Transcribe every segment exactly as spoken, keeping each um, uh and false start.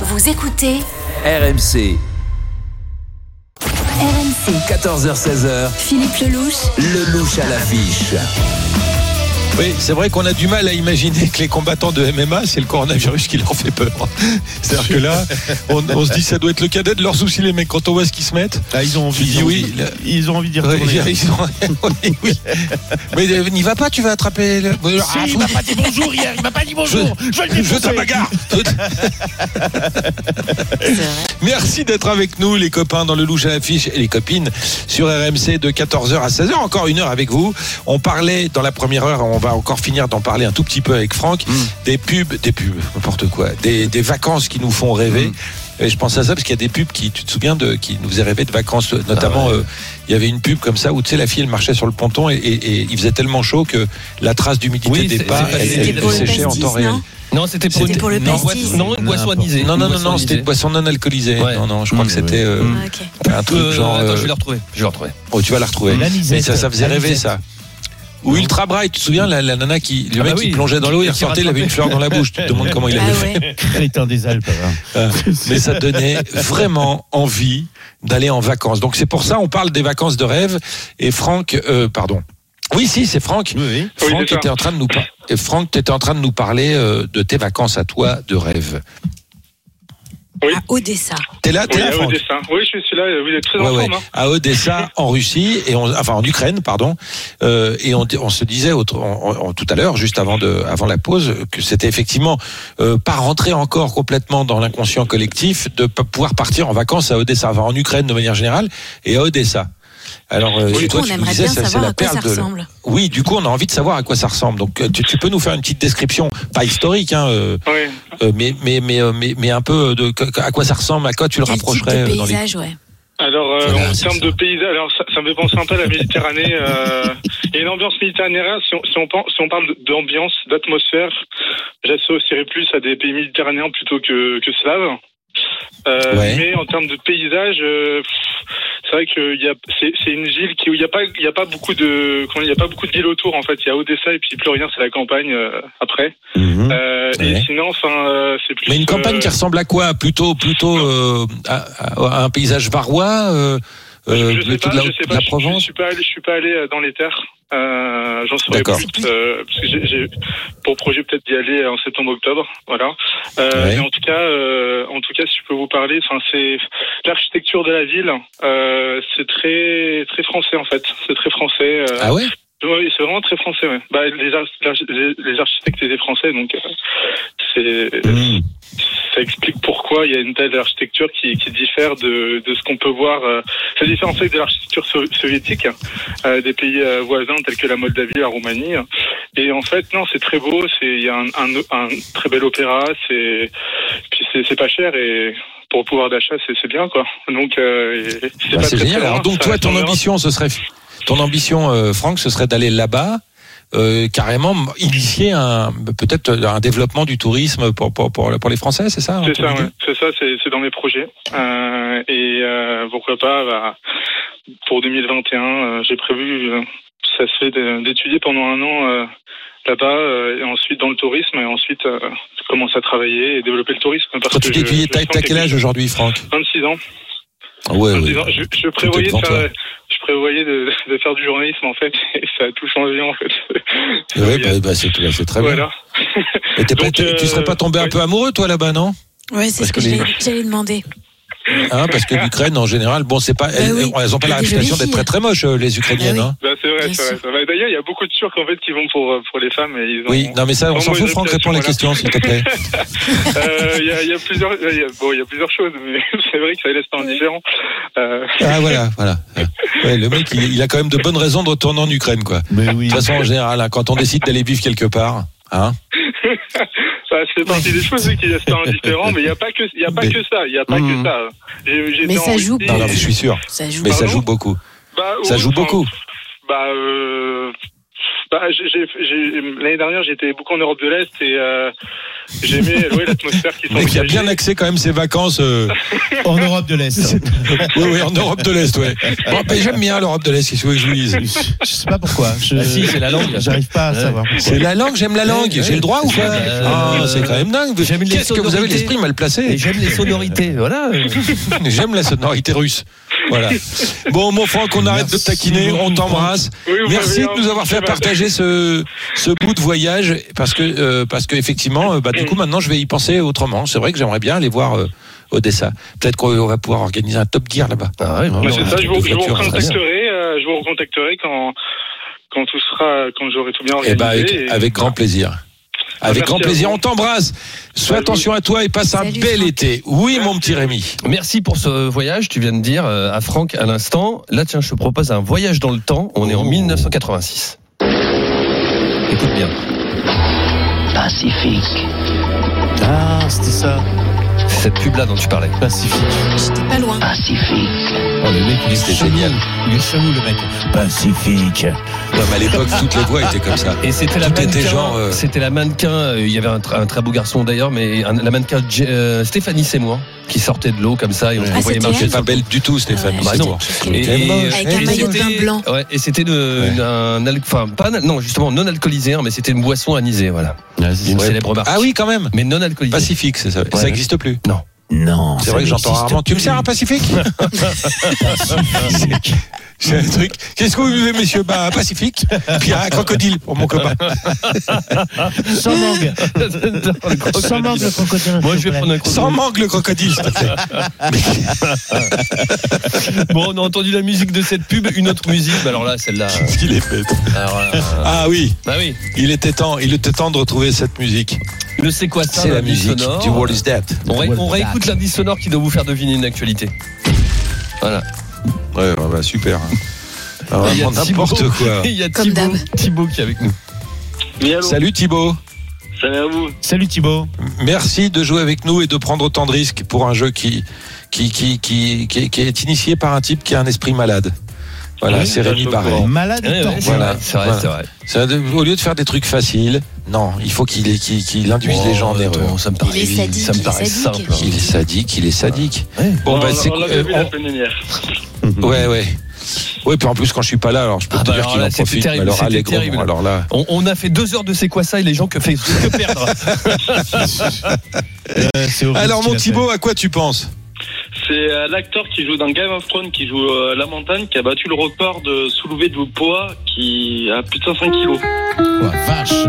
Vous écoutez R M C. R M C. quatorze heures seize heures. Philippe Lelouch. Lelouch à l'affiche. Oui, c'est vrai qu'on a du mal à imaginer que les combattants de M M A, c'est le coronavirus qui leur fait peur. C'est-à-dire que là, on, on se dit ça doit être le cadet de leurs soucis, les mecs, quand on voit ce qu'ils se mettent. Ah, ils ont envie, dis, ils, ont, oui, là, ils ont envie d'y ouais, retourner. ils ont, oui, oui. Mais euh, n'y va pas, tu vas attraper. Le... Si, ah, il m'a pas dit bonjour hier, il m'a pas dit bonjour. Je, je, je, je ta bagarre. Merci d'être avec nous, les copains, dans le Lelouch à l'affiche et les copines sur R M C de quatorze heures à seize heures. Encore une heure avec vous. On parlait dans la première heure, on va encore finir d'en parler un tout petit peu avec Franck, mmh. des pubs, des pubs, n'importe quoi, des, des vacances qui nous font rêver. Mmh. Et je pense à ça parce qu'il y a des pubs qui, tu te souviens, de, qui nous faisaient rêver de vacances. Notamment, ah ouais. euh, il y avait une pub comme ça où tu sais, la fille elle marchait sur le ponton et, et, et il faisait tellement chaud que la trace d'humidité oui, des pas, elle, elle, elle séchait en temps réel. Non, c'était pour, c'était pour le pastis. Non, une boisson anisée. Non, non, non, non, c'était une boisson non alcoolisée. Ouais. Non, non, je crois mmh, que c'était euh, ah, okay. un truc euh, genre. Attends, je vais la retrouver. Je vais la retrouver. Oh, tu vas la retrouver. Mais ça, ça faisait rêver ça. Ou Ultra Bright, tu te souviens la, la nana qui, le ah mec bah oui. qui plongeait dans l'eau, il ressortait, il avait une fleur dans la bouche. Tu te demandes comment il avait ah fait. Ouais. Elle était un des Alpes. Euh, mais ça donnait vraiment envie d'aller en vacances. Donc c'est pour ça on parle des vacances de rêve. Et Franck, euh, pardon. Oui, si, c'est Franck. Oui, oui. Franck oui, était en train de nous par... Et Franck, t'étais en train de nous parler euh, de tes vacances à toi de rêve. Oui. À Odessa. T'es là, t'es oui, là, à Franck. Odessa. Oui, je suis là. Vous êtes très ouais, en ouais. forme. Hein. À Odessa, en Russie, et on, enfin en Ukraine, pardon. Euh, et on, on se disait autre, on, on, tout à l'heure, juste avant de, avant la pause, que c'était effectivement euh, pas rentrer encore complètement dans l'inconscient collectif de pouvoir partir en vacances à Odessa, enfin en Ukraine de manière générale, et à Odessa. Alors, euh, du toi, coup, tu on nous disais, ça, c'est la perle de. Ressemble. Oui, du coup, on a envie de savoir à quoi ça ressemble. Donc, tu, tu peux nous faire une petite description, pas historique, hein, euh, oui. euh, mais, mais, mais, mais, mais un peu de à quoi ça ressemble, à quoi tu le Quel rapprocherais type de dans paysage, les. Ouais. Alors, euh, voilà, en termes de paysage, alors ça, ça me fait penser un peu à la Méditerranée. Euh, il y a une ambiance méditerranéenne. Si on, si on, pense, si on parle d'ambiance, d'atmosphère, j'associerais plus à des pays méditerranéens plutôt que, que slaves. Euh, ouais. Mais en termes de paysage, euh, c'est vrai que il y a, c'est, c'est une ville qui où il y a pas, il y a pas beaucoup de, il y a pas beaucoup de villes autour en fait. Il y a Odessa et puis plus rien, c'est la campagne euh, après. Mmh. Euh, ouais. Et sinon, enfin, euh, c'est plus. Mais une campagne euh, qui ressemble à quoi? Plutôt, plutôt euh, à, à un paysage varois. Euh, euh, je sais pas, de la, je sais de la pas. Provence. Je, je suis pas allé, je suis pas allé dans les terres. Euh, j'en saurais plus euh, parce que j'ai, j'ai pour projet peut-être d'y aller en septembre-octobre, voilà. Euh, ouais. Mais en tout cas, euh, en tout cas, si je peux vous parler, enfin c'est l'architecture de la ville, euh, c'est très très français en fait, c'est très français. Euh, ah ouais. Oui, c'est vraiment très français. Ouais. Bah, les, les, les architectes étaient français, donc euh, c'est mmh. ça explique pourquoi il y a une telle architecture qui, qui diffère de, de ce qu'on peut voir. Euh, ça diffère en fait de l'architecture so- soviétique euh, des pays euh, voisins tels que la Moldavie, la Roumanie. Et en fait, non, c'est très beau. C'est il y a un, un, un très bel opéra. C'est puis c'est, c'est pas cher et pour le pouvoir d'achat, c'est, c'est bien quoi. Donc euh, c'est, bah, pas c'est très, génial. très Alors donc toi, ton ambition, ce serait ton ambition, euh, Franck, ce serait d'aller là-bas. Euh, carrément initier un peut-être un développement du tourisme pour pour pour, pour les Français, c'est ça? C'est ça, ouais. C'est ça, c'est, c'est dans mes projets. Euh, et euh, pourquoi pas, bah, pour deux mille vingt et un, euh, j'ai prévu, euh, ça se fait d'étudier pendant un an euh, là-bas, euh, et ensuite dans le tourisme, et ensuite euh, commencer à travailler et développer le tourisme. Parce Quand tu t'étudies, t'as, t'as quel âge aujourd'hui, Franck? vingt-six ans. Ouais, ouais. ouais. Je, je prévoyais de faire, je prévoyais de, de faire du journalisme en fait, et ça a tout changé en fait. Oui, bah, bah, c'est, bah, c'est très voilà. bien. Et t'es Donc, pas, euh, tu serais pas tombé ouais. un peu amoureux toi là-bas, non? Ouais, c'est parce ce que, que les... j'allais demander. Hein, parce que l'Ukraine en général, bon, c'est pas, bah elles, oui. elles ont pas la réputation d'être très très moches les Ukrainiennes. Bah oui. Hein. Bah c'est vrai, c'est vrai. Bah, d'ailleurs, il y a beaucoup de Turcs en fait qui vont pour pour les femmes et ils ont. Oui, non mais ça, on s'en fout. Franck, réponds à la question, s'il te plaît. Il y a, y a plusieurs, y a, bon, il y a plusieurs choses, mais c'est vrai que ça laisse pas indifférent. Euh... Ah voilà, voilà. Ouais, le mec, il, il a quand même de bonnes raisons de retourner en Ukraine, quoi. Mais oui. De toute façon, en général, hein, quand on décide d'aller vivre quelque part, hein. Ça fait partie des choses qui laissent pas indifférent, mais il y a pas que il y a pas mais... que ça, il y a pas mmh. que ça. J'ai, j'ai mais ça joue. Non, non, mais je suis sûr. Ça joue. Mais Pardon ça joue beaucoup. Bah, ça joue beaucoup. Bah, euh, Bah, j'ai, j'ai, j'ai, l'année dernière, j'étais beaucoup en Europe de l'Est et euh, j'aimais ouais, l'atmosphère qui Mais qui a s'engageait. bien axé quand même ses vacances. Euh... En Europe de l'Est. oui, oui, en Europe de l'Est, ouais. Bon, ben, j'aime bien l'Europe de l'Est, si vous voulez que je vous dise. Je sais pas pourquoi. Je... Ah si, c'est la langue. J'arrive pas à Ouais. savoir. pourquoi. C'est la langue, j'aime la langue. Ouais, J'ai le droit ou pas euh, Ah, c'est quand même dingue. j'aime les Qu'est-ce que vous avez sonorités. l'esprit mal Et placé j'aime les sonorités, voilà. J'aime la sonorité russe. Voilà. Bon, mon Franck, on arrête de te taquiner, on t'embrasse. Oui, vous Merci m'avez de nous avoir fait un- partager ce, ce bout de voyage parce que, euh, parce que effectivement, euh, bah, du coup, maintenant, je vais y penser autrement. C'est vrai que j'aimerais bien aller voir euh, Odessa. Peut-être qu'on va pouvoir organiser un Top Gear là-bas. Ah ouais, Bah, vraiment. c'est ça, je vous, je vous voiture, recontacterai, euh, je vous recontacterai quand, quand tout sera, quand j'aurai tout bien Eh organisé. ben, avec, et- avec grand plaisir. Avec Merci grand à plaisir, vous. on t'embrasse. Fais Salut. attention à toi et passe un Salut, bel Franck. été. Oui, mon Merci. petit Rémi. Merci pour ce voyage. Tu viens de dire euh, à Franck à l'instant. Là, tiens, je te propose un voyage dans le temps. On est en Oh. mille neuf cent quatre-vingt-six. Écoute bien. Pacifique. Ah, c'était ça. C'est cette pub-là dont tu parlais. Pacifique. J'étais pas loin. Pacifique. Oh, le mec, il est C'était chelou. génial. Il est chelou, le mec. Pacifique. Non, mais à l'époque, toutes les voix étaient comme ça. Et c'était la Tout était mannequin. genre, euh, C'était la mannequin. euh, Il y avait un, tra- un très beau garçon d'ailleurs, mais un- la mannequin J- euh, Stéphanie Seymour qui sortait de l'eau comme ça et on Ah, le voyait c'était marcher. elle C'est pas belle du tout, Stéphanie. Bah non. Et- Et- et- Avec et un maillot de c'était- bain blanc. Ouais, et c'était de, Ouais. un, al- enfin, pas, non, justement, non alcoolisé, hein, mais c'était une boisson anisée, voilà. D'une Ouais. célèbre marque. Ah oui, quand même. Mais non alcoolisée. Pacifique, c'est ça. Ça n'existe plus. Non. C'est ça vrai que j'entends n'existe rarement. Tu me plus. sers un Pacifique J'ai un truc. Qu'est-ce que vous buvez, messieurs? Bah, un Pacifique. Puis un crocodile pour mon copain. Sans mangue. Sans mangue, le crocodile. Moi, je vais prendre un crocodile. Sans mangue, le crocodile, s'il te plaît. Bon, on a entendu la musique de cette pub, une autre musique, mais alors là, celle-là. euh, Qu'est-ce qu'il est bête. Alors, là, euh, Ah oui, bah oui. il était temps, il était temps de retrouver cette musique. Le c'est quoi ça? C'est la l'indice musique sonore. du World is Dead. On, ré- on réécoute l'indice sonore qui doit vous faire deviner une actualité. Voilà. Ouais, ouais, bah, super. hein. Ah, Il y a Vraiment n'importe Thibaut- quoi. Il y a Comme Thibaut, d'hab. Thibaut qui est avec nous. Oui, allô. Salut Thibaut. Salut à vous. Salut Thibaut. Merci de jouer avec nous et de prendre autant de risques pour un jeu qui, qui, qui, qui, qui, qui est initié par un type qui a un esprit malade. Voilà, Oui, c'est Rémi ça, je Barret. comprends. Malade Ouais, et ouais, tordu. c'est Voilà. vrai, c'est vrai, Voilà. c'est vrai. C'est de- au lieu de faire des trucs faciles, non, il faut qu'il qu'il, qu'il induise Oh, les gens en attends, erreur. Ça me paraît, Il est sadique, ça me il est paraît sadique. simple. Il est sadique, il est sadique. Ouais. Bon, on, bah, c'est on l'avait euh, vu la semaine dernière. on- ouais, ouais. Ouais, puis en plus, quand je suis pas là, alors je peux Ah te bah dire alors qu'il là, en c'était profite. terrible, mais alors, c'était allègrement, terrible. alors là. On, on a fait deux heures de c'est quoi ça et les gens que fait que perdre. Euh, c'est horrible Alors, ce qu'il mon a fait. Thibaut, à quoi tu penses? C'est euh, l'acteur qui joue dans Game of Thrones, qui joue euh, La Montagne, qui a battu le record de soulevé de poids, qui a plus de cinq cents kilos. Oh, la vache.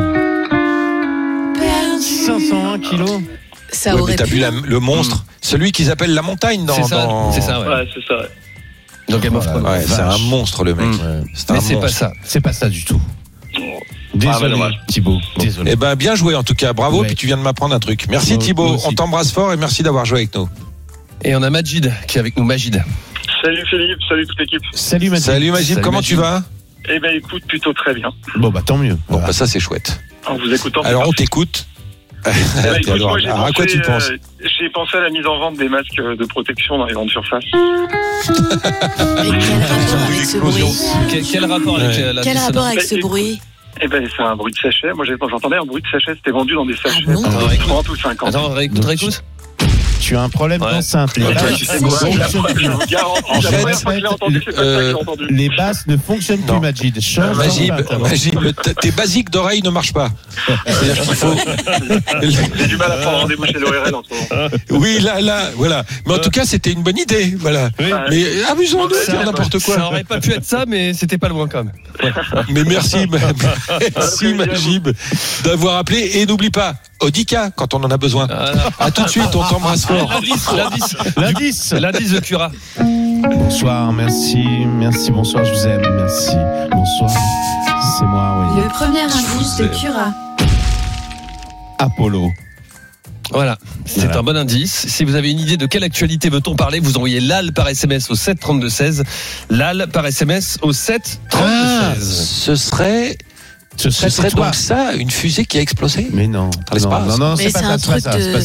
cinq cent un kilos. Ça Ouais, aurait mais t'as pu. vu la- le monstre, celui qu'ils appellent la montagne dans. C'est ça, dans- c'est ça, ouais. Ouais, c'est ça. Dans Game of Thrones. Ouais, c'est un Vache. monstre, le mec. Mm. Ouais. C'est un Mais c'est pas monstre. ça. C'est pas ça du tout. Ah, Désolé, bah, dommage. Thibaut. Désolé. Eh ben, bien joué en tout cas, bravo. Ouais. Puis tu viens de m'apprendre un truc. Merci Moi- Thibaut, moi aussi. on t'embrasse fort et merci d'avoir joué avec nous. Et on a Majid qui est avec nous. Majid. Salut Philippe, salut toute l'équipe. Salut Mathieu. Salut Magib, Salut, comment Magib. tu vas? Eh ben écoute, plutôt très bien. Bon, bah tant mieux. Bon, Voilà. bah ça c'est chouette. En vous écoutant. Alors on c'est t'écoute. parfait. Eh ben, écoute, Alors, moi, j'ai alors, à quoi pensé, tu penses? euh, J'ai pensé à la mise en vente des masques de protection dans les grandes surfaces. Mais quel rapport avec ce bruit? Quel, quel rapport avec Ouais. euh, la Quel dissonance rapport avec ce bruit? Eh ben c'est un bruit de sachet. Moi j'ai- j'entendais un bruit de sachet, c'était vendu dans des sachets. Ah bon pour Attends, écoute. trente ou cinquante. Attends, réécoute, réécoute. Tu as un problème Ouais. d'enceinte. Les, Ouais, basses Tu sais quoi, ne la fonctionnent preuve, je plus. vous garantis, En la fait, première fois que je l'ai entendu, c'est pas ça que euh, j'ai entendu. Les basses ne fonctionnent Non. plus, Majid. Change Magib, d'enceinte, alors. Magib, le- t- tes basiques d'oreilles ne marchent pas. C'est-à-dire qu'il faut. J'ai du mal à prendre rendez-vous chez l'O R L en ce moment. Oui, là, là, voilà. Mais en tout cas, c'était une bonne idée, voilà. Oui. Mais amusons de Ça- dire n'importe Ça quoi. aurait pas pu être ça, mais c'était pas loin quand même. Mais merci, merci Magib d'avoir appelé et n'oublie pas, Audica quand on en a besoin. Voilà. À tout de suite, on t'embrasse fort. L'indice, l'indice, L'indice. l'indice de Cura. Bonsoir, merci, merci, bonsoir, je vous aime, merci. Bonsoir, c'est moi, oui. Le premier indice de Cura. Apollo. Voilà, c'est Voilà. un bon indice. Si vous avez une idée de quelle actualité veut-on parler, vous envoyez L A L par S M S au sept trente-deux seize. L A L par S M S au sept Ah, trente-deux seize. ce serait, Ce ce serait, serait toi. donc ça, une fusée qui a explosé. Mais non, l'espace. non, non, non, Mais c'est pas c'est ça, un c'est pas truc ça, c'est de- pas ça.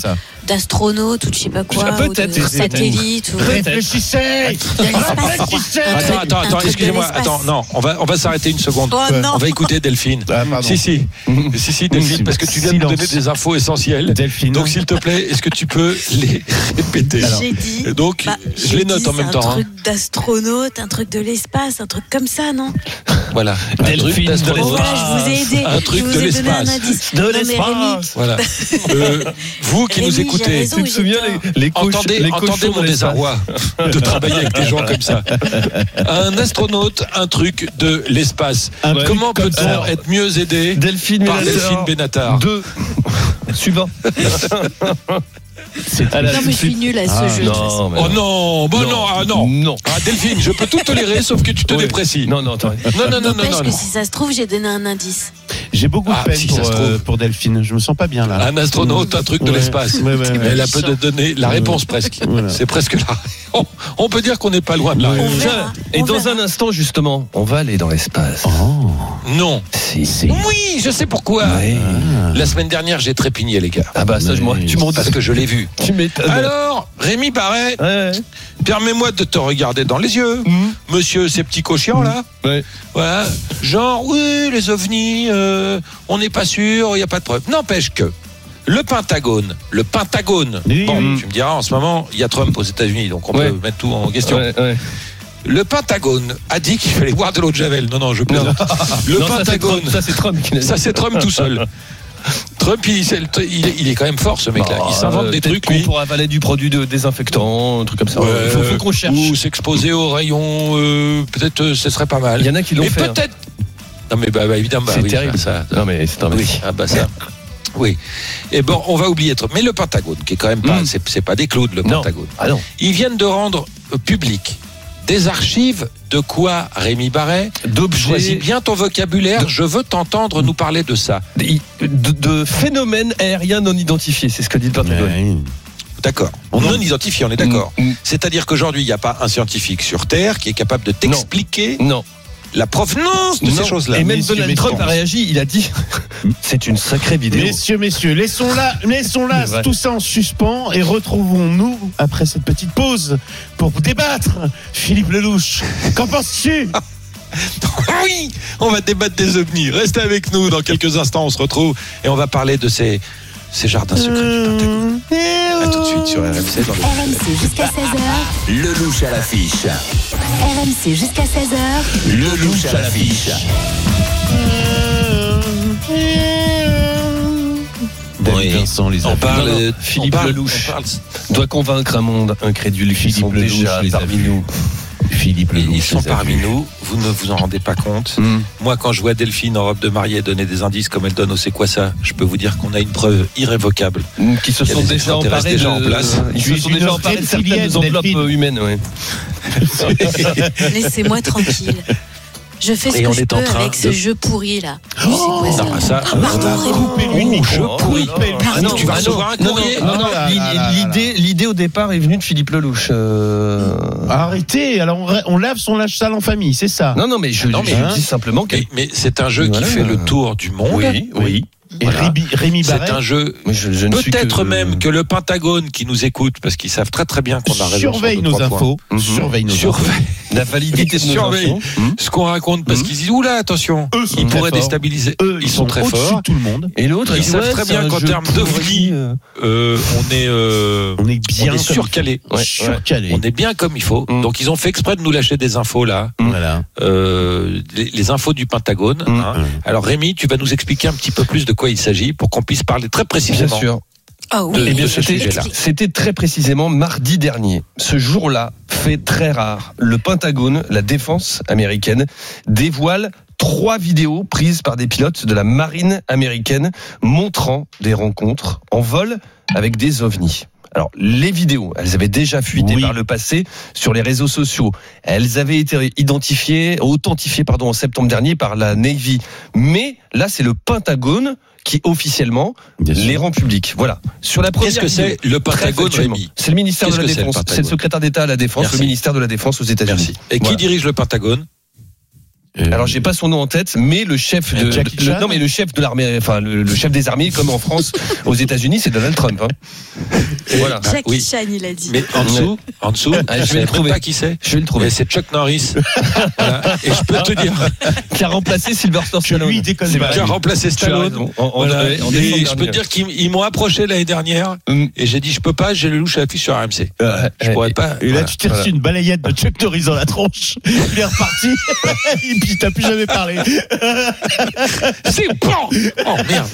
d'astronautes ou de je sais pas quoi, Ah, ou peut-être, de peut-être. satellites. Ou... Réfléchissez. De l'espace. Attends, attends, Un attends, truc de excusez-moi, l'espace. attends, non, on va, on va s'arrêter une seconde. Oh non. On va écouter Delphine. Ah, pardon. Si, si, si, si, Delphine, parce que tu viens de nous Silence. donner des infos essentielles. Delphine. Donc, s'il te plaît, est-ce que tu peux les répéter? J'ai dit. Et donc, bah, je j'ai les note dit, en même c'est temps. Un hein. truc d'astronaute, un truc de l'espace, un truc comme ça, non? Voilà. Delphine Un de truc Bon, d'astronaute. voilà, je vous ai aidé. Un truc je vous de ai donné un l'espace. indice. De Non, mais Rémi, l'espace. Voilà. Euh, vous qui Rémi, nous j'ai écoutez, raison, Tu te j'ai souviens tort. les, les cochons, entendez, les entendez cochons mon dans l'espace. désarroi de travailler avec des gens comme ça. Un astronaute, un truc de l'espace. Un truc Comment comme peut-on ça. être mieux aidé Delphine par Benatar. Delphine Benatar? Deux. Suivant. Non, mais je suis nulle à ce Ah, jeu. de toute façon. Non, mais Oh non, bon non, ah non. Non. Ah, Delphine, je peux tout tolérer sauf que tu te Oui. déprécies. Non, non, attends. Non, non, non, non, N'empêche non, que non. si ça se trouve, j'ai donné un indice. J'ai beaucoup de Ah, peine si pour, ça se euh, trouve. pour Delphine. Je me sens pas bien là. Un astronaute, un truc de Ouais. l'espace. Ouais, ouais, ouais. Elle a peu de donner la réponse presque. Voilà. C'est presque là. On, on peut dire qu'on n'est pas loin de la On réponse. verra. Et On dans verra. un instant, justement, on va aller dans l'espace. Oh. Non. Si. C'est. Oui, je sais pourquoi. Ouais. La semaine dernière, j'ai trépigné, les gars. Ah bah ça, je m'en- tu m'en Parce que je l'ai vu. Tu m'étonnes. Alors, Rémi Barret, Ouais. permets-moi de te regarder dans les yeux. Mhm. Monsieur, ces petits cochons là. Ouais. Voilà. Genre, oui, les ovnis, euh, on n'est pas sûr, il n'y a pas de preuve. N'empêche que le Pentagone, le Pentagone, Oui. bon, Mhm. tu me diras, en ce moment, il y a Trump aux États-Unis, donc on Ouais. peut mettre tout en question. Ouais, ouais. Le Pentagone a dit qu'il fallait boire de l'eau de Javel. Non, non, je plaisante. Le Non, ça, c'est Pentagone, Trump, ça c'est Trump qui l'a dit. ça c'est Trump tout seul. Trump, il, c'est le- il est, il est quand même fort, ce mec-là. Il s'invente Euh, des peut-être trucs, qu'on lui. pour avaler du produit de désinfectant, un truc comme ça. Ouais, Il faut, faut qu'on cherche. Ou s'exposer aux rayons, euh, peut-être euh, ce serait pas mal. Il y en a qui l'ont Mais fait. hein. peut-être. Non, mais bah, bah, évidemment, bah, C'est oui, terrible. Ça, Non mais c'est un oui, ah bah ça. Oui. Et bon, on va oublier. Mais le Pentagone, qui est quand même pas, Mm. c'est, c'est pas des clowns, le Non. Pentagone. Ah non. Ils viennent de rendre euh, public des archives de quoi, Rémi Barret? Choisis D'objets, bien ton vocabulaire. De- Je veux t'entendre nous parler de ça. de, de phénomènes aériens non identifiés. C'est ce que dit le Pentagone. Ouais. D'accord. Non identifié, on est d'accord. Mm, mm. C'est-à-dire qu'aujourd'hui, il n'y a pas un scientifique sur Terre qui est capable de t'expliquer Non. la provenance de Non. ces choses-là. Et même Messieurs, Donald messieurs. Trump a réagi. Il a dit c'est une sacrée vidéo. Messieurs, messieurs, laissons là, laissons là C'est vrai. tout ça en suspens et retrouvons-nous après cette petite pause pour débattre. Philippe Lelouch, qu'en penses-tu? Oui, on va débattre des ovnis. Restez avec nous. Dans quelques instants, on se retrouve et on va parler de ces, ces jardins secrets du Pentagone. A tout de suite sur R M C dans le... R M C jusqu'à seize heures. Lelouch à l'affiche. R M C jusqu'à seize heures. Lelouch à l'affiche. David Vincent, les On amis. parle, Non, non, euh, Philippe on parle- Lelouch. on parle- Doit convaincre un monde incrédule qui Philippe sont Lelouch, déjà les a parmi vus. nous. Philippe Ils Lelouch. sont les a parmi vus. nous, vous ne vous en rendez pas compte. Mm. Moi, quand je vois Delphine en robe de mariée donner des indices comme elle donne au C'est quoi ça, je peux vous dire qu'on a une preuve irrévocable. Qui se Il y a sont des déjà extraterrestres emparés déjà de, en place. Ils Tu se es sont une déjà emparés de reptilienne, certaines enveloppes Delphine. euh, humaines. Ouais. Laissez-moi tranquille. Je fais ce Et que on je est en peux train avec de- ce jeu pourri là. Oh C'est quoi ça Non, ça, Ah, pardon, euh, Raymond. Coupez-lui le Oh, micro. je Oh, pourris. non, Coupez-lui. ah non, tu vas ah recevoir un non, courrier. Non, non, non, Ah là l'i- là là là. l'idée, l'idée au départ est venue de Philippe Lelouch. euh, Arrêtez, alors on, on lave son linge sale en famille, c'est ça? Non, non, mais je, Non, mais- je Hein dis simplement que. Mais, mais c'est un jeu Voilà. qui fait le tour du monde. Oui, oui. Et Voilà. Rémi, Rémi C'est Barret un jeu. Mais je, je ne suis Peut-être que- même que le Pentagone qui nous écoute, parce qu'ils savent très très bien qu'on a raison. surveille sur deux, nos trois points. infos. Mhm. Surveille nos infos. Surveille la validité de nos Surveille. infos. Hum. ce qu'on raconte parce Mhm. qu'ils disent oula attention, Eux sont ils très pourraient forts. déstabiliser. Eux, ils sont très au-dessus forts. de tout le monde. Et l'autre, Ils il dit, savent ouais, très c'est bien un qu'en jeu termes pourri, d'ovnis, euh, Euh, on est, euh, On est bien on est comme surcalé. Ouais, surcalé. On est bien comme il faut. Mhm. Donc ils ont fait exprès de nous lâcher des infos là, Voilà. euh, les, les infos du Pentagone. Mhm. hein. Alors Rémi, tu vas nous expliquer un petit peu plus de quoi il s'agit pour qu'on puisse parler très Bien précisément. sûr. Ah oui. de- Eh bien, de ce c'était, sujet-là. c'était très précisément mardi dernier. Ce jour-là, fait très rare, le Pentagone, la défense américaine, dévoile trois vidéos prises par des pilotes de la marine américaine montrant des rencontres en vol avec des ovnis. Alors, les vidéos, elles avaient déjà fuité Oui. par le passé sur les réseaux sociaux. Elles avaient été identifiées, authentifiées, pardon, en septembre dernier par la Navy. Mais là, c'est le Pentagone qui officiellement Bien sûr. les rend publics. Voilà. Sur la première Qu'est-ce que vidéo, c'est le très Pentagone, factuellement, Rémi? c'est le ministère de Qu'est-ce la que c'est, le Défense. Pentagone C'est le secrétaire d'État à la Défense, Merci. le ministère de la Défense aux États-Unis. Merci. Et qui Voilà. dirige le Pentagone? Euh, Alors j'ai pas son nom en tête, mais le chef de, Jackie de- le, Chan non mais le chef de l'armée, enfin le, le chef des armées, comme en France, aux États-Unis, c'est Donald Trump. Hein. Et voilà. Jackie oui. Chan, il a dit. Mais en dessous, en dessous, Ah, je vais je le ne trouver. pas qui c'est. Je vais le trouver. Mais c'est Chuck Norris. Voilà. Et je peux te dire Qui a remplacé Sylvester Que Stallone. lui, il déconne C'est pas. vrai. qu'il a remplacé Tu as Stallone. raison. En- en- Voilà. en- en Et décembre je peux dernier. te dire qu'ils ils m'ont approché l'année dernière Mm. et j'ai dit je peux pas, j'ai le louche à l'affiche sur R M C. Ouais. Je pourrais Et- pas. Et là, Voilà. tu t'es reçu une balayette de Chuck Norris dans la tronche. Il est reparti. Et puis, t'as plus jamais parlé. C'est bon. Oh merde.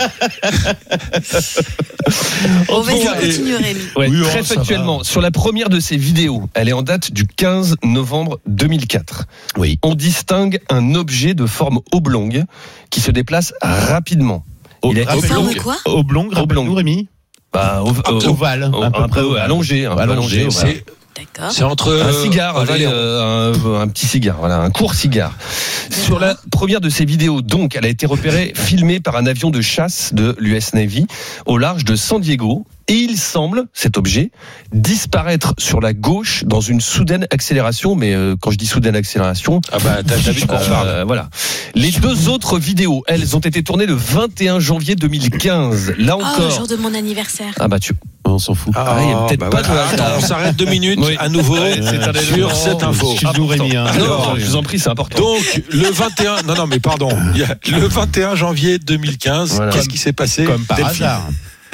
On va Bon, essayer de et- continuer, Rémi. Ouais, Oui, oh, très ça factuellement, va. sur la première de ces vidéos, elle est en date du quinze novembre deux mille quatre. Oui. On distingue un objet de forme oblongue qui se déplace rapidement. Il est Rappelle-nous- Forme quoi Oblong, rappelle-nous, Oblong. Rémi. Bah, ov- Un ov- peu Ovale. ov- un peu allongé, un peu allongé, voilà. C'est D'accord. c'est entre Un euh, cigare, allez, voilà, euh, un, un petit cigare, voilà, un court cigare. Sur la première de ces vidéos, donc, elle a été repérée, filmée par un avion de chasse de l'U S Navy au large de San Diego. Et il semble, cet objet, disparaître sur la gauche dans une soudaine accélération. Mais euh, quand je dis soudaine accélération, Ah bah t'as t'as vu de quoi on parle. euh, voilà. Les deux autres vidéos, elles, ont été tournées le vingt et un janvier deux mille quinze. Là Oh, encore. jour de mon anniversaire. Ah bah tu. On s'en fout. Ah, il y a peut-être bah pas voilà. de hasard. Attends, on s'arrête deux minutes Oui. à nouveau Ouais, c'est un élément. sur cette info. Excuse-nous, Rémi. hein. Alors, Non, je vous en prie, c'est important. Donc le vingt et un, non non mais pardon, il y a le vingt et un janvier deux mille quinze, Voilà. qu'est-ce qui s'est passé Comme par Delphine hasard.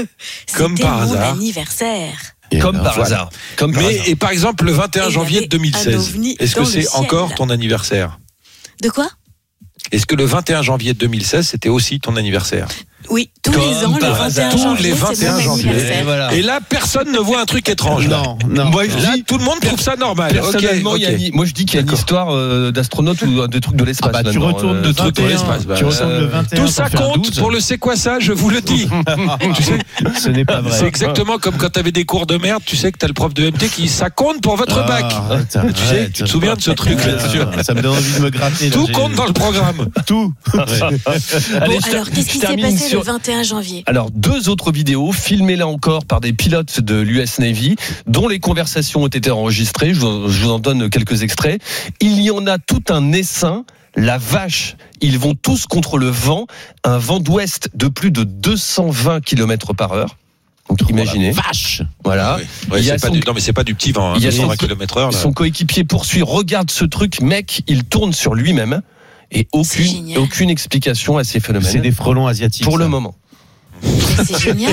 Comme C'était par mon hasard. anniversaire. Et Comme alors, par voilà. hasard. Comme par Mais hasard. et par exemple le vingt et un Et il y janvier avait deux mille seize, un ovni est-ce que dans le c'est ciel. encore ton anniversaire? De quoi? Est-ce que le vingt et un janvier deux mille seize c'était aussi ton anniversaire? Oui, tous Comme les ans, le par vingt et un hasard. Tous janvier, les c'est vingt et un mon janvier. anniversaire. Et voilà. Et là personne ne voit un truc étrange. là. Non, non. Moi, je Là, dis, tout le monde trouve ça normal. personnellement, Ok, il y a ok. une- moi je dis qu'il y a une D'accord. histoire euh, d'astronaute ou de trucs de l'espace. Ah bah, tu là-dedans, retournes euh, de trucs dans vingt et un. l'espace, bah, Tu retournes euh, de vingt et un. Tout ça pour faire compte douze. pour le c'est quoi ça, je vous le dis. Tu sais, Ce n'est pas vrai. c'est exactement comme quand tu avais des cours de merde, tu sais que tu as le prof de M T qui ça compte pour votre bac. Ah, arrête, Tu sais, arrête. tu te souviens de ce truc, bien sûr. Ah, Ça me donne envie de me gratter. là, Tout j'ai- compte dans le programme. Tout. Allez, Bon, je ter- alors, qu'est-ce je qui s'est termine passé sur- le vingt et un janvier? Alors, deux autres vidéos, filmées là encore par des pilotes de l'U S Navy, dont les conversations ont été enregistrées. Je vous, je vous en donne quelques extraits. Il y en a tout un essaim. La vache, ils vont tous contre le vent. Un vent d'ouest de plus de deux cent vingt kilomètres par heure. Donc, imaginez. Vache. Voilà. Ouais, ouais, Il y a c'est pas son- du, non, mais c'est pas du petit vent. Hein, Il y a deux cent son- vingt kilomètres heure. Là. Son coéquipier poursuit, regarde ce truc, mec, il tourne sur lui-même. Et C'est aucune, génial. aucune explication à ces C'est phénomènes. des frelons asiatiques. Pour le ça. moment. Mais c'est génial.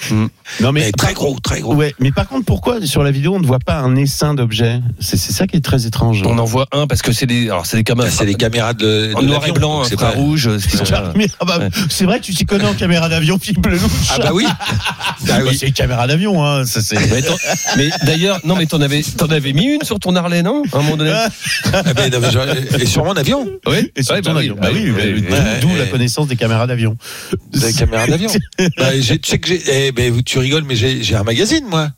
Non mais Mais très gros, très gros. Ouais, mais par contre, pourquoi sur la vidéo on ne voit pas un essaim d'objets? C'est c'est ça qui est très étrange. On en voit un parce que c'est des, alors c'est des caméras. Là, c'est les caméras de, en de noir et l'avion, blanc, donc c'est pas- infrarouge. ce qu'ils ont- Mais, ah bah, Ouais. c'est vrai que tu t'y connais en caméra d'avion, Philippe Lelouch. Ah bah oui. Ah Bah, oui. c'est une caméra d'avion, hein. Ça, c'est... Mais, t'en- mais d'ailleurs, non, mais t'en avais, t'en avais mis une sur ton Harley, non? À un moment donné. Ah ben, non, mais je- et sur mon avion. Oui. Et sur Ouais, ton bah oui, avion. Bah oui, oui, bah, oui, d'où- oui. d'où Ouais. la connaissance des caméras d'avion. Des caméras d'avion. Bah, j'ai- tu sais que j'ai. Eh ben, tu rigoles, mais j'ai j'ai un magazine, moi.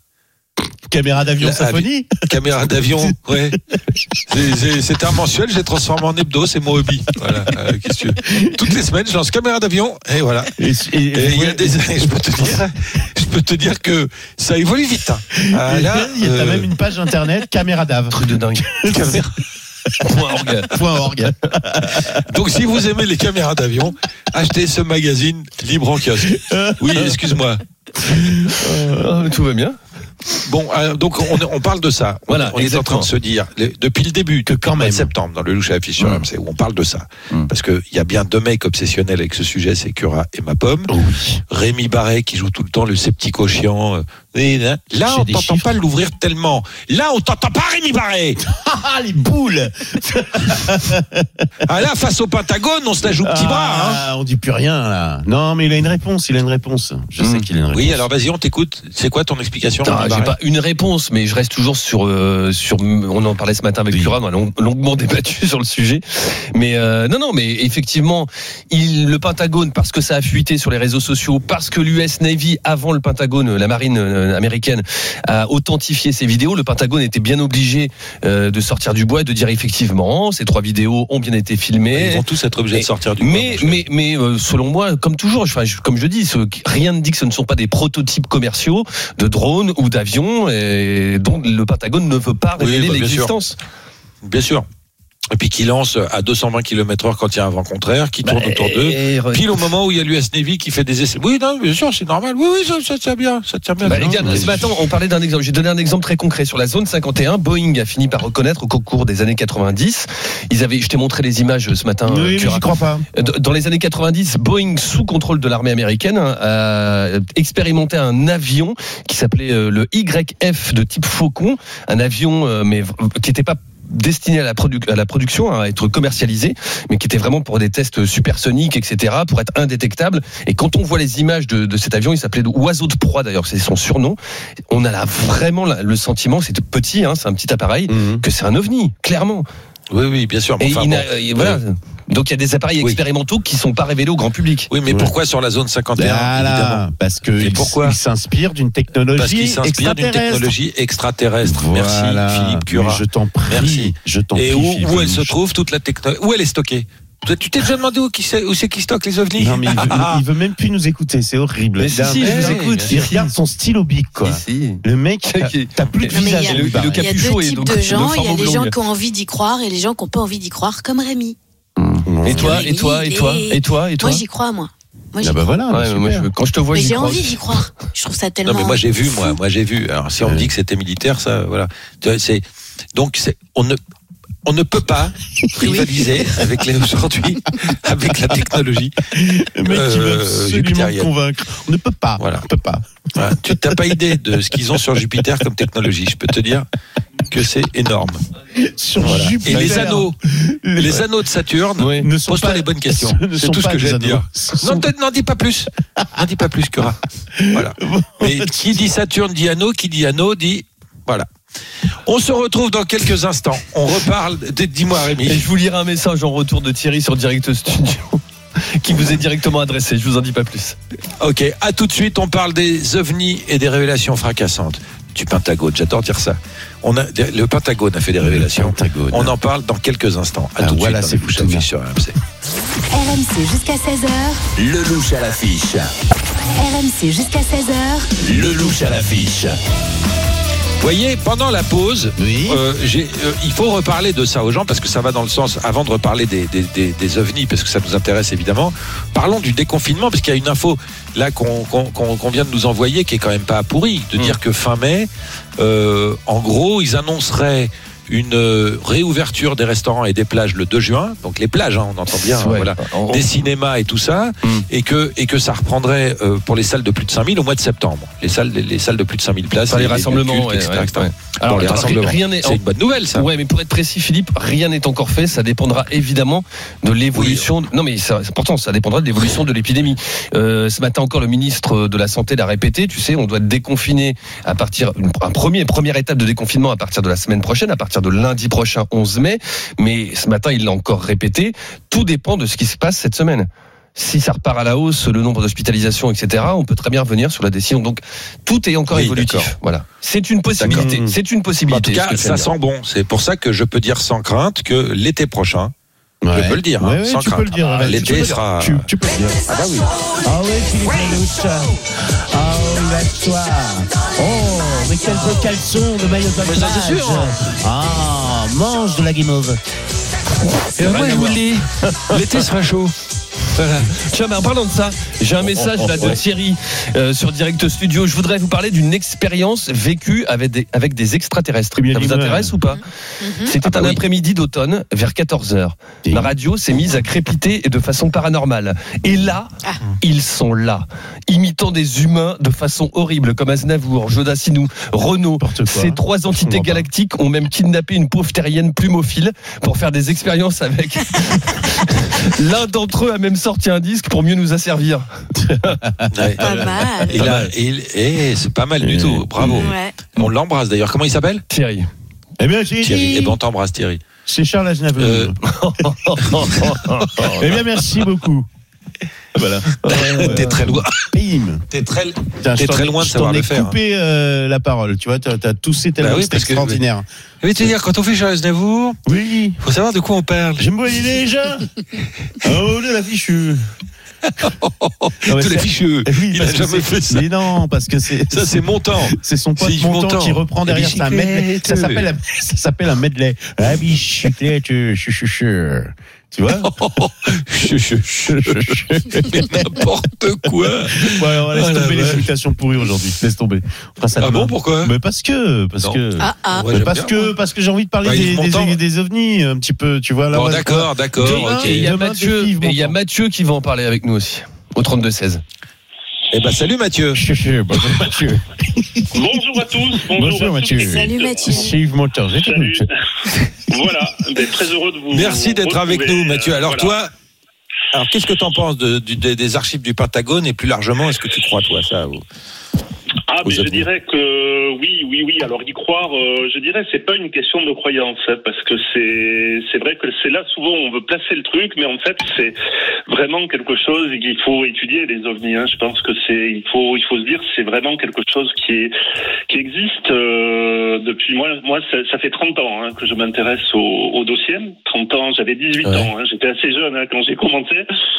Caméra d'avion La- symphonie. Caméra d'avion, ouais. C'est- c'est- C'était un mensuel, j'ai transformé en hebdo, c'est mon hobby. Voilà. Euh, qu'est-ce que tu veux. Toutes les semaines, je lance caméra d'avion, et voilà. Et, et- Et il y a des années, je peux te dire, je peux te dire que ça évolue vite. hein. Ah, là, il y a t'as euh, même une page internet, caméra d'av. Truc de dingue. caméra- Point orgue. Point org. Donc, si vous aimez les caméras d'avion, achetez ce magazine libre en kiosque. Oui, excuse-moi. Euh, tout va bien. Bon, euh, donc on, on parle de ça. Voilà, on est en train exactement. de se dire, les- depuis le début, Que quand au mois de même. septembre, dans le louche à l'affiche sur Mm. R M C, où on parle de ça. Mm. Parce qu'il y a bien deux mecs obsessionnels avec ce sujet, c'est Cura et ma pomme. Oh oui. Rémi Barret qui joue tout le temps le sceptico chiant. euh, et là, là, J'ai on des t'entend chiffres. pas l'ouvrir tellement. Là, on t'entend pas Rémi Barret. Ah, les boules. Ah là, face au Pentagone, on se la joue petit bras. Hein. Ah, on dit plus rien, là. Non, mais il a une réponse, il a une réponse. Je sais Mm. qu'il a une réponse. Oui, alors vas-y, on t'écoute. C'est quoi ton explication Ah, Rémi j'ai Barret pas une réponse, mais je reste toujours sur euh, sur. On en parlait ce matin avec Oui. Cura, on a long- longuement débattu sur le sujet. Mais euh, non, non, mais effectivement, il, le Pentagone, parce que ça a fuité sur les réseaux sociaux, parce que l'U S Navy avant le Pentagone, la marine euh, américaine, a authentifié ces vidéos, le Pentagone était bien obligé euh, de sortir du bois et de dire effectivement, ces trois vidéos ont bien été filmées. Ils vont tous être obligés Mais- de sortir du Mais, bois, mon mais, mais euh, selon moi, comme toujours, enfin, je- comme je dis, ce- rien ne dit que ce ne sont pas des prototypes commerciaux de drones ou d'avions et dont le Pentagone ne veut pas Oui, révéler bah, bien sûr. l'existence. Bien sûr. et puis qui lance à deux cent vingt kilomètres heure quand il y a un vent contraire, qui tourne Bah, autour d'eux. et- Pile au moment où il y a l'U S Navy qui fait des essais. Oui, non, bien sûr, c'est normal. Oui, oui, ça, ça tient bien. Ça tient bien. Bah, Non, les gars, mais- ce matin, on parlait d'un exemple. J'ai donné un exemple très concret. Sur la zone cinquante et un, Boeing a fini par reconnaître au cours des années quatre-vingt-dix. Ils avaient, je t'ai montré les images ce matin. Oui, euh, mais Cura. j'y crois pas. Dans les années quatre-vingt-dix, Boeing, sous contrôle de l'armée américaine, a expérimenté un avion qui s'appelait euh, le Y F de type Faucon, un avion euh, mais v- qui n'était pas destiné à la, produ- à la production, à être commercialisé, mais qui était vraiment pour des tests supersoniques, et cetera, pour être indétectable. Et quand on voit les images de, de cet avion, il s'appelait Oiseau de proie d'ailleurs, c'est son surnom, on a là vraiment la- le sentiment, c'est petit, hein, c'est un petit appareil, Mhm. que c'est un ovni, clairement. Oui, oui, bien sûr. mais Et enfin, il bon. n'a- et voilà. Donc il y a des appareils Oui. expérimentaux qui sont pas révélés au grand public. Oui, mais Ouais. pourquoi sur la zone cinquante et un évidemment Voilà, parce que Et il, pourquoi il s'inspire d'une technologie Parce qu'il s'inspire d'une extraterrestre. technologie extraterrestre. Voilà. Merci, Philippe Cura. Mais je t'en prie. Merci. Je t'en Et prie. où, Philippe où elle se Lelouch. trouve, toute la technologie? Où elle est stockée? Toi, tu t'es déjà demandé où, qui c'est, où c'est qui stocke les ovnis? Non, mais il veut, il veut même plus nous écouter, c'est horrible. Mais Il si, a un si, je mec, vous écoute. Il Si, regarde si. son stylo bic, quoi. Si. Le mec, t'as- Ok. t'as plus de Mais il y visage. a- à lui le- barrer. le Il y a capuchon deux est types donc de de gens. Il y a forme les gens oblongue. qui ont envie d'y croire et les gens qui n'ont pas envie d'y croire, comme Rémi. Et toi, et toi, et toi, et toi, et toi. Moi, j'y crois, moi. Moi, j'y Ah bah crois. voilà, Ouais, super. moi, je- quand je te vois, Mais j'y j'ai crois. envie d'y croire. Je trouve ça tellement. Non, mais moi, j'ai vu, fou. moi, moi, j'ai vu. Alors, si on me dit que c'était militaire, ça, voilà. Tu vois, c'est, donc, c'est, on ne, on ne peut pas rivaliser avec les, aujourd'hui, avec la technologie. Le mec qui veut euh, absolument jupitérienne. te convaincre. On ne peut pas. Voilà. On ne peut pas. Voilà. Tu n'as pas idée de ce qu'ils ont sur Jupiter comme technologie. Je peux te dire que c'est énorme. Sur Voilà. Et Jupiter, les anneaux, les anneaux de Saturne, Oui. ne sont pose-toi pas les bonnes questions. ce ne C'est sont tout ce pas que des j'ai à te anneaux. dire. Ce Non, sont- peut-être n'en dis pas plus. N'en dis pas plus, Cura. Voilà. Mais qui dit Saturne dit anneau, qui dit anneau dit voilà. On se retrouve dans quelques instants. On reparle. Dis-moi, Rémi. Et je vous lirai un message en retour de Thierry sur Direct Studio qui vous est directement adressé. Je vous en dis pas plus. Ok, à tout de suite. On parle des ovnis et des révélations fracassantes du Pentagone. J'adore dire ça. On a, le Pentagone a fait des révélations. Pentagone. On en parle dans quelques instants. À Ah, tout de voilà, suite. c'est dans le Louche à foutu, l'affiche sur R M C. R M C jusqu'à seize heures. Le louche à l'affiche. R M C jusqu'à seize heures. Le louche à l'affiche. Vous voyez, pendant la pause, Oui. euh, j'ai, euh, il faut reparler de ça aux gens parce que ça va dans le sens, avant de reparler des, des, des, des ovnis, parce que ça nous intéresse évidemment, parlons du déconfinement, parce qu'il y a une info là qu'on, qu'on, qu'on, qu'on vient de nous envoyer qui est quand même pas pourrie, de Mmh. dire que fin mai, euh, en gros, ils annonceraient une euh, réouverture des restaurants et des plages le deux juin, donc les plages, hein, on entend bien, Ouais. voilà, En- des cinémas et tout ça, Mm. et que et que ça reprendrait euh, pour les salles de plus de cinq mille au mois de septembre. Les salles les, les salles de plus de cinq mille places, Enfin, les lieux rassemblements, cultes, ouais, et cetera, ouais, et cetera. ouais. Bon, Alors, les attends, rassemblements. rien n'est C'est une bonne nouvelle, ça. Ouais, mais pour être précis, Philippe, rien n'est encore fait. Ça dépendra évidemment de l'évolution. Non, mais ça- c'est important. Ça dépendra de l'évolution de l'épidémie. Euh, ce matin encore, le ministre de la Santé l'a répété. Tu sais, on doit déconfiner à partir une un premier première étape de déconfinement à partir de la semaine prochaine, à partir de lundi prochain, onze mai. Mais ce matin, il l'a encore répété. Tout dépend de ce qui se passe cette semaine. Si ça repart à la hausse, le nombre d'hospitalisations, et cetera, on peut très bien revenir sur la décision. Donc, tout est encore Oui, évolutif. d'accord. Voilà. C'est une possibilité. D'accord. C'est une En possibilité. tout cas, ce que tu ça viens de dire. sent bon. C'est pour ça que je peux dire sans crainte que l'été prochain, Ouais. je peux le dire, hein, Ouais, ouais, sans tu crainte. peux le dire. Ah, ouais, l'été tu peux le sera- dire. Tu, tu peux le dire. ah bah oui. Ah oui, Philippe Lelouch. Ah oui, la soir. Oh, mais quel beau caleçon de maillot de Mais ça, c'est plage. sûr, hein. Ah, mange de la guimauve. Et moi, je vous le dis, l'été sera chaud. Voilà. Tiens, mais en parlant de ça, j'ai un message là de Thierry euh, sur Direct Studio. Je voudrais vous parler d'une expérience vécue avec des, avec des extraterrestres. Très bien Ça vous dit, intéresse ouais. ou pas? Mhm. C'était Ah bah un oui. après-midi d'automne vers quatorze heures. Et- La radio s'est mise à crépiter et de façon paranormale. Et là, Ah. ils sont là, imitant des humains de façon horrible, comme Aznavour, Jodassinou, Renault. N'importe quoi. Ces trois Je entités comprends pas. galactiques ont même kidnappé une pauvre terrienne plumophile pour faire des expériences avec. L'un d'entre eux a même sorti un disque pour mieux nous asservir. Ouais. Pas mal. Il a, il, eh, c'est pas mal du tout. Bravo. Ouais. On l'embrasse d'ailleurs. Comment il s'appelle? Thierry. Eh bien, j'ai Thierry. dit. Eh ben, on t'embrasse, Thierry. C'est Charles Aznavour. Euh, Eh bien, merci beaucoup. Voilà. T'es très loin. Bim. T'es très. Putain, T'es je t'en très ai- loin de je savoir t'en ai le faire. coupé euh, la parole, tu vois, t'as, t'as toussé tellement Bah oui, que c'était parce que- extraordinaire. Je vais te dire, quand on fait Charles Aznavour, Oui, faut savoir de quoi on parle. je me voyais déjà. Oh, de la fichue. Non, mais Tous les c'est- ficheux. Oui, Il a parce que jamais c'est- fait ça. Mais non, parce que c'est Ça, c'est montant. c'est son pote c'est Yves Montand Montand. qui reprend La derrière. C'est un medley. bicyclette. Ça s'appelle un- ça s'appelle un medley. La bicyclette, chu, chu, chu. Tu vois? Chut, chut, chut, chut. Mais n'importe quoi. Bon, alors, laisse Oh la tomber les vache. imitations pourries aujourd'hui. Laisse tomber. On passe à Ah demain. bon, pourquoi? Mais parce que, parce Non. que. Ah, ah. Ouais, Mais j'aime parce bien, que, moi. parce que j'ai envie de parler Bah, des, Yves des, Montand. des ovnis un petit peu, tu vois. Là, Bon, moi, d'accord, d'accord. Demain, Ok. Et il y a Demain, Mathieu, défi Yves et il y a Montand. Mathieu qui va en parler avec nous aussi. Au trente-deux seize. Eh ben, salut Mathieu. Chu, chu. Bonjour Mathieu. Bonjour à tous. Bonjour, Bonjour, à Mathieu. tous. Salut, Mathieu. C'est Yves Montand. Je Salut. t'écoute. Voilà, ben, très heureux de vous. Merci vous d'être avec retrouver, nous, Mathieu. euh, Alors, voilà. toi, alors, qu'est-ce que t'en penses de, du- des, des archives du Pentagone et plus largement, est-ce que tu crois, toi, ça? ou- Ah, aux mais je ovnis. dirais que oui, oui, oui. Alors y croire, euh, je dirais, c'est pas une question de croyance, hein, parce que c'est c'est vrai que c'est là souvent où on veut placer le truc, mais en fait c'est vraiment quelque chose qu'il faut étudier les ovnis. Hein. Je pense que c'est il faut il faut se dire c'est vraiment quelque chose qui est qui existe euh, depuis moi moi ça, ça fait trente ans hein, que je m'intéresse au, au dossier. trente ans, j'avais dix-huit Ouais. ans. Hein, j'étais assez jeune hein, quand j'ai commencé.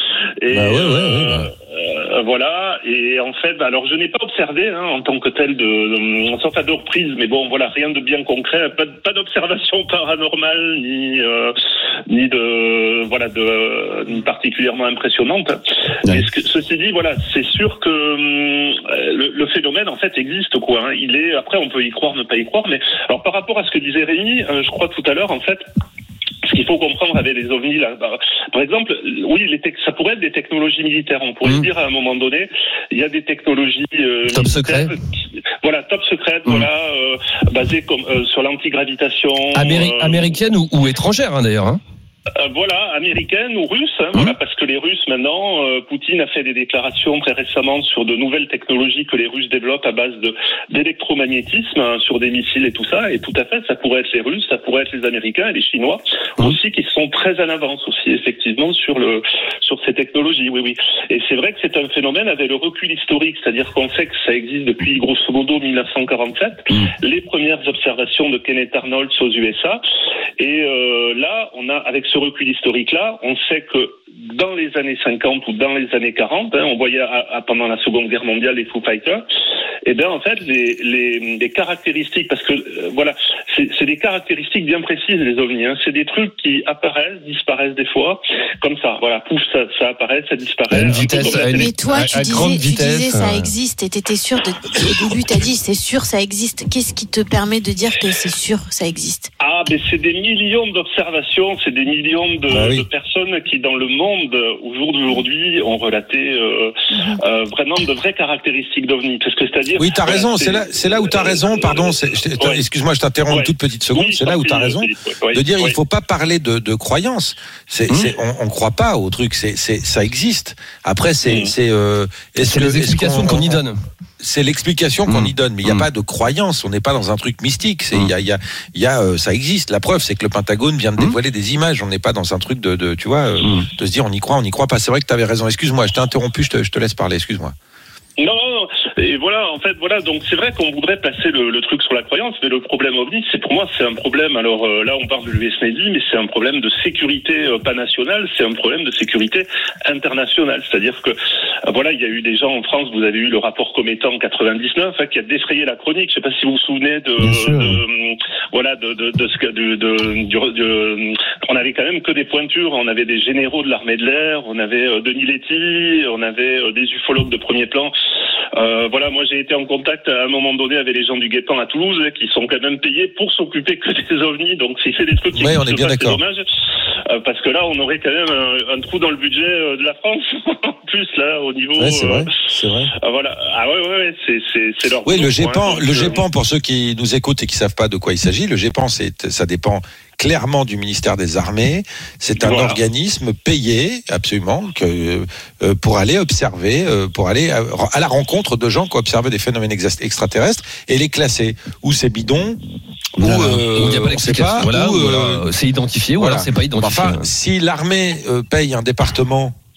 Et Bah ouais, ouais, euh, ouais. euh, voilà. Et en fait, bah, alors je n'ai pas observé hein, en tant que tel de, de sauf à deux reprises, mais bon voilà, rien de bien concret, pas, de- pas d'observation paranormale ni euh, ni de voilà de ni particulièrement impressionnante. Ouais. Mais ce que- ceci dit, voilà, c'est sûr que hum, le, le phénomène en fait existe quoi. Hein. Il est après on peut y croire, ne pas y croire, mais alors par rapport à ce que disait Rémi, euh, je crois tout à l'heure en fait. Ce qu'il faut comprendre avec les ovnis, là, bah, par exemple, oui, les tec- ça pourrait être des technologies militaires. On pourrait Mmh. se dire à un moment donné, il y a des technologies euh, Top militaires secret. qui- voilà, top secrètes, Mmh. voilà, euh, basées comme euh, sur l'antigravitation. Améri- euh, américaine ou, ou étrangère, hein, d'ailleurs. Hein. euh, voilà, américaine ou russe, hein, Mmh. voilà, parce que les Russes maintenant, euh, Poutine a fait des déclarations très récemment sur de nouvelles technologies que les Russes développent à base de d'électromagnétisme hein, sur des missiles et tout ça, et tout à fait, ça pourrait être les Russes, ça pourrait être les Américains et les Chinois Mmh. aussi qui sont très en avance aussi effectivement sur le sur ces technologies, oui oui. Et c'est vrai que c'est un phénomène avec le recul historique, c'est-à-dire qu'on sait que ça existe depuis grosso modo mille neuf cent quarante-sept, Mmh. les premières observations de Kenneth Arnold aux U S A, et euh, là on a avec ce recul historique-là, on sait que dans les années cinquante ou dans les années quarante, hein, on voyait à, à, pendant la Seconde Guerre mondiale les Foo Fighters, et bien en fait les, les, les caractéristiques, parce que euh, voilà, c'est, c'est des caractéristiques bien précises les ovnis, hein, c'est des trucs qui apparaissent, disparaissent des fois, comme ça, voilà, pouf, ça, ça apparaît, ça disparaît. À une un peu vitesse, comme la à une- télé- Mais toi, à- tu à grande disais, tu vitesse, disais ça euh. existe et t'étais sûr de, au début t'as dit c'est sûr ça existe. Qu'est-ce qui te permet de dire que c'est sûr ça existe? Ah, mais c'est des millions d'observations, c'est des millions de, Ah oui. de personnes qui, dans le monde, au jour d'aujourd'hui, ont relaté euh, euh, vraiment de vraies caractéristiques d'ovnis. Parce que c'est-à-dire. Oui, t'as voilà, raison. C'est là, c'est là où t'as raison. Pardon. c'est- je t'ai- Ouais. Excuse-moi, je t'interromps Ouais. une toute petite seconde. Oui, C'est là où t'as merci, raison. Philippe, ouais, De dire, ouais. il faut pas parler de, de croyance. C'est, Mmh. c'est, on, on croit pas au truc. C'est, c'est, ça existe. Après, c'est, Mmh. c'est, euh, est-ce C'est que- les est-ce explications qu'on y donne. C'est l'explication qu'on Mmh. y donne, mais il n'y a Mmh. pas de croyance. On n'est pas dans un truc mystique. C'est, il Mmh. y a, il y a, il y a, euh, ça existe. La preuve, c'est que le Pentagone vient de Mmh. dévoiler des images. On n'est pas dans un truc de, de tu vois, euh, Mmh. de se dire on y croit, on n'y croit pas. C'est vrai que tu avais raison. Excuse-moi, je t'ai interrompu. Je te, je te laisse parler. Excuse-moi. Non, non, non. Et voilà, en fait, voilà. Donc, c'est vrai qu'on voudrait placer le, le truc sur la croyance, mais le problème ovni, c'est pour moi, c'est un problème. Alors euh, là, on parle de l'U S Navy, mais c'est un problème de sécurité euh, pas nationale, c'est un problème de sécurité internationale. C'est-à-dire que, euh, voilà, il y a eu des gens en France. Vous avez eu le rapport Cometa en quatre-vingt-dix-neuf, hein, qui a défrayé la chronique. Je sais pas si vous vous souvenez de, Bien sûr. de voilà, de, de, de ce que, de, de, du- de- on avait quand même que des pointures. On avait des généraux de l'armée de l'air, on avait euh, Denis Letty, on avait euh, des ufologues de premier plan. Euh, voilà, moi j'ai été en contact à un moment donné avec les gens du Guet-Apens à Toulouse, qui sont quand même payés pour s'occuper que des ovnis. Donc s'il fait des trucs qui Ouais, on coûtent est bien pas, c'est d'accord. dommage, euh, parce que là on aurait quand même un, un trou dans le budget euh, de la France. En plus là, au niveau. Ouais, c'est vrai. euh, C'est vrai. ah, voilà. Ah ouais, ouais, ouais, c'est c'est c'est leur. Oui, le boulot, GEPAN, hein, donc, le euh, GEPAN, pour ceux qui nous écoutent et qui savent pas de quoi il s'agit, le GEPAN, c'est, ça dépend clairement du ministère des Armées. C'est un Voilà. organisme payé, absolument, que, euh, pour aller observer, euh, pour aller à, à la rencontre de gens qui ont observé des phénomènes exa- extraterrestres et les classer. Ou c'est bidon, ou Voilà. euh, Ou il n'y a pas on sait d'explication. pas, Voilà, ou, ou euh, alors, c'est identifié, ou voilà. alors c'est pas identifié. Enfin, si l'armée euh, paye un département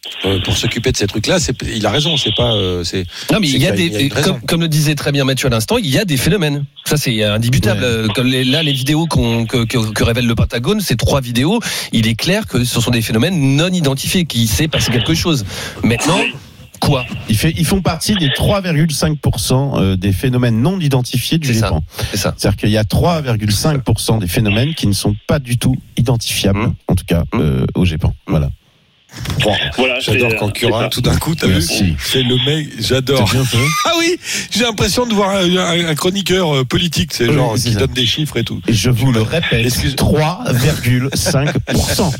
euh, pour s'occuper de ces trucs-là. C'est, il a raison, c'est pas. Euh, c'est, non, mais c'est il y a qu'il des, y a une raison. comme, comme le disait très bien Mathieu à l'instant, il y a des phénomènes. Ça, c'est indiscutable. Ouais. Comme les, là, les vidéos qu'on, que, que, que révèle le Pentagone, ces trois vidéos, il est clair que ce sont des phénomènes non identifiés, qu'il s'est passé quelque chose. Maintenant, quoi? Ils, fait, ils font partie des trois virgule cinq pour cent des phénomènes non identifiés du C'est ça. Gépan. C'est ça. C'est-à-dire qu'il y a trois virgule cinq pour cent des phénomènes qui ne sont pas du tout identifiables, Mmh. en tout cas euh, au Gépan. Voilà. Voilà, J'adore c'est- quand c'est Curin, ça. tout d'un coup, t'as vu, Merci. c'est le mec, j'adore. C'est bien fait. Ah oui, j'ai l'impression de voir un, un- un chroniqueur euh, politique, c'est Oui, genre c'est qui ça. donne des chiffres et tout. Et je vous le répète, Excuse- trois virgule cinq pour cent.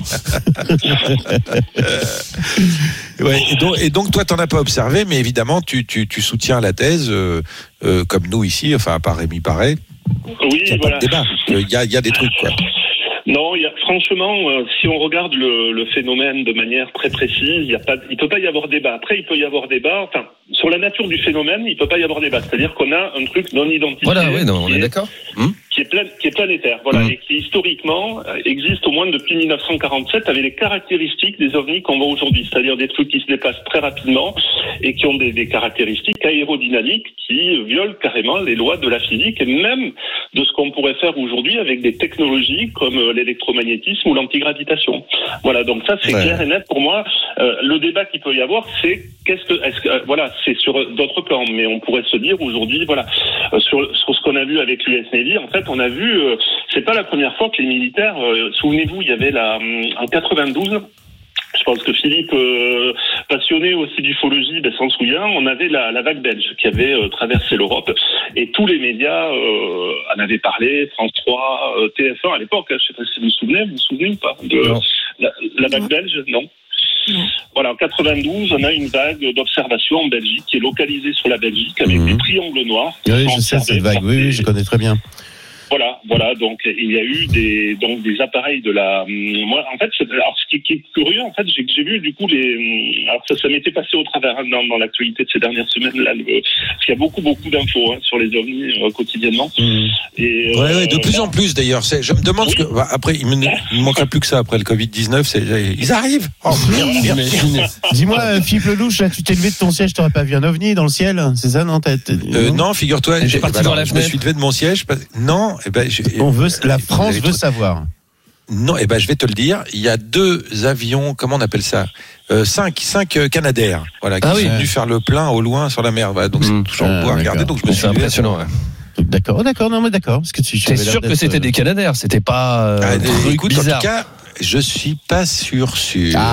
Ouais, et, donc, et donc toi, t'en as pas observé, mais évidemment, tu, tu, tu soutiens la thèse, euh, euh, comme nous ici, enfin, à part Rémi Paré, Oui, il n'y a voilà. pas de débat. Il y a, il y a des trucs, quoi. Non, il y a, franchement, euh, si on regarde le, le phénomène de manière très précise, il y a pas, il peut pas y avoir débat. Après, il peut y avoir débat. Enfin, sur la nature du phénomène, il peut pas y avoir débat. C'est-à-dire qu'on a un truc non identifié. Voilà, oui, non, on qui est d'accord. Hum qui est, plan, qui est planétaire, voilà, Mmh. et qui historiquement euh, existe au moins depuis mille neuf cent quarante-sept avec les caractéristiques des ovnis qu'on voit aujourd'hui, c'est-à-dire des trucs qui se déplacent très rapidement et qui ont des, des caractéristiques aérodynamiques qui violent carrément les lois de la physique et même de ce qu'on pourrait faire aujourd'hui avec des technologies comme euh, l'électromagnétisme ou l'antigravitation. Voilà, donc ça c'est Ouais. clair et net pour moi. Euh, le débat qu'il peut y avoir, c'est qu'est-ce que, est-ce que, euh, voilà, c'est sur d'autres plans, mais on pourrait se dire aujourd'hui, voilà, euh, sur, sur ce qu'on a vu avec l'U S Navy, en fait, on a vu, euh, c'est pas la première fois que les militaires, euh, souvenez-vous, il y avait la, en quatre-vingt-douze, je pense que Philippe, euh, passionné aussi d'ufologie, ben, s'en souvient, on avait la, la vague belge qui avait euh, traversé l'Europe et tous les médias euh, en avaient parlé, France trois, euh, T F un à l'époque, hein, je sais pas si vous vous souvenez, vous vous souvenez ou pas de Non. la, la vague belge, non. Non. Voilà, en quatre-vingt-douze, on a une vague d'observation en Belgique qui est localisée sur la Belgique avec Mhm. des triangles noirs. qui Oui, sont je sais observés cette vague. par Oui, des- oui, je connais très bien. Voilà, voilà. Donc il y a eu des donc des appareils de la. hum, Moi, en fait, c'est- alors ce qui, qui est curieux, en fait, j'ai j'ai vu du coup les. hum, Alors ça, ça m'était passé au travers hein, dans, dans l'actualité de ces dernières semaines là, le- parce qu'il y a beaucoup beaucoup d'infos hein, sur les ovnis euh, quotidiennement. Et Ouais, ouais, de euh, plus en plus d'ailleurs. C'est, je me demande Oui. ce que. Bah, après, il ne il manquera plus que ça après le covid dix-neuf. C'est, ils arrivent. Oh, merde, merde. Dis-moi, euh, Philippe Lelouch, là, tu t'es levé de ton siège, t'aurais pas vu un ovni dans le ciel? C'est ça, non? T'as- t'as- Euh, non, figure-toi, T'es j'ai, parti bah, voir alors, la je me fenêtre. suis levé de mon siège. parce- Non, eh ben, j'ai- On veut, la Vous France avez veut tout- savoir. Non, eh ben, je vais te le dire. Il y a deux avions, comment on appelle ça euh, Cinq, cinq euh, Canadair, voilà, qui Ah sont oui. venus faire le plein au loin sur la mer. Voilà, donc Mmh. c'est toujours Ah, beau à regarder. d'accord. Donc je me suis C'est levé. impressionnant. Ouais. D'accord, oh, d'accord, non, mais d'accord. Parce que tu, tu T'es avais l'air sûr que d'être, c'était euh, des Canadair, c'était pas euh, Ah, un truc écoute, bizarre. en tout cas, je suis pas sûr sûr. Ah,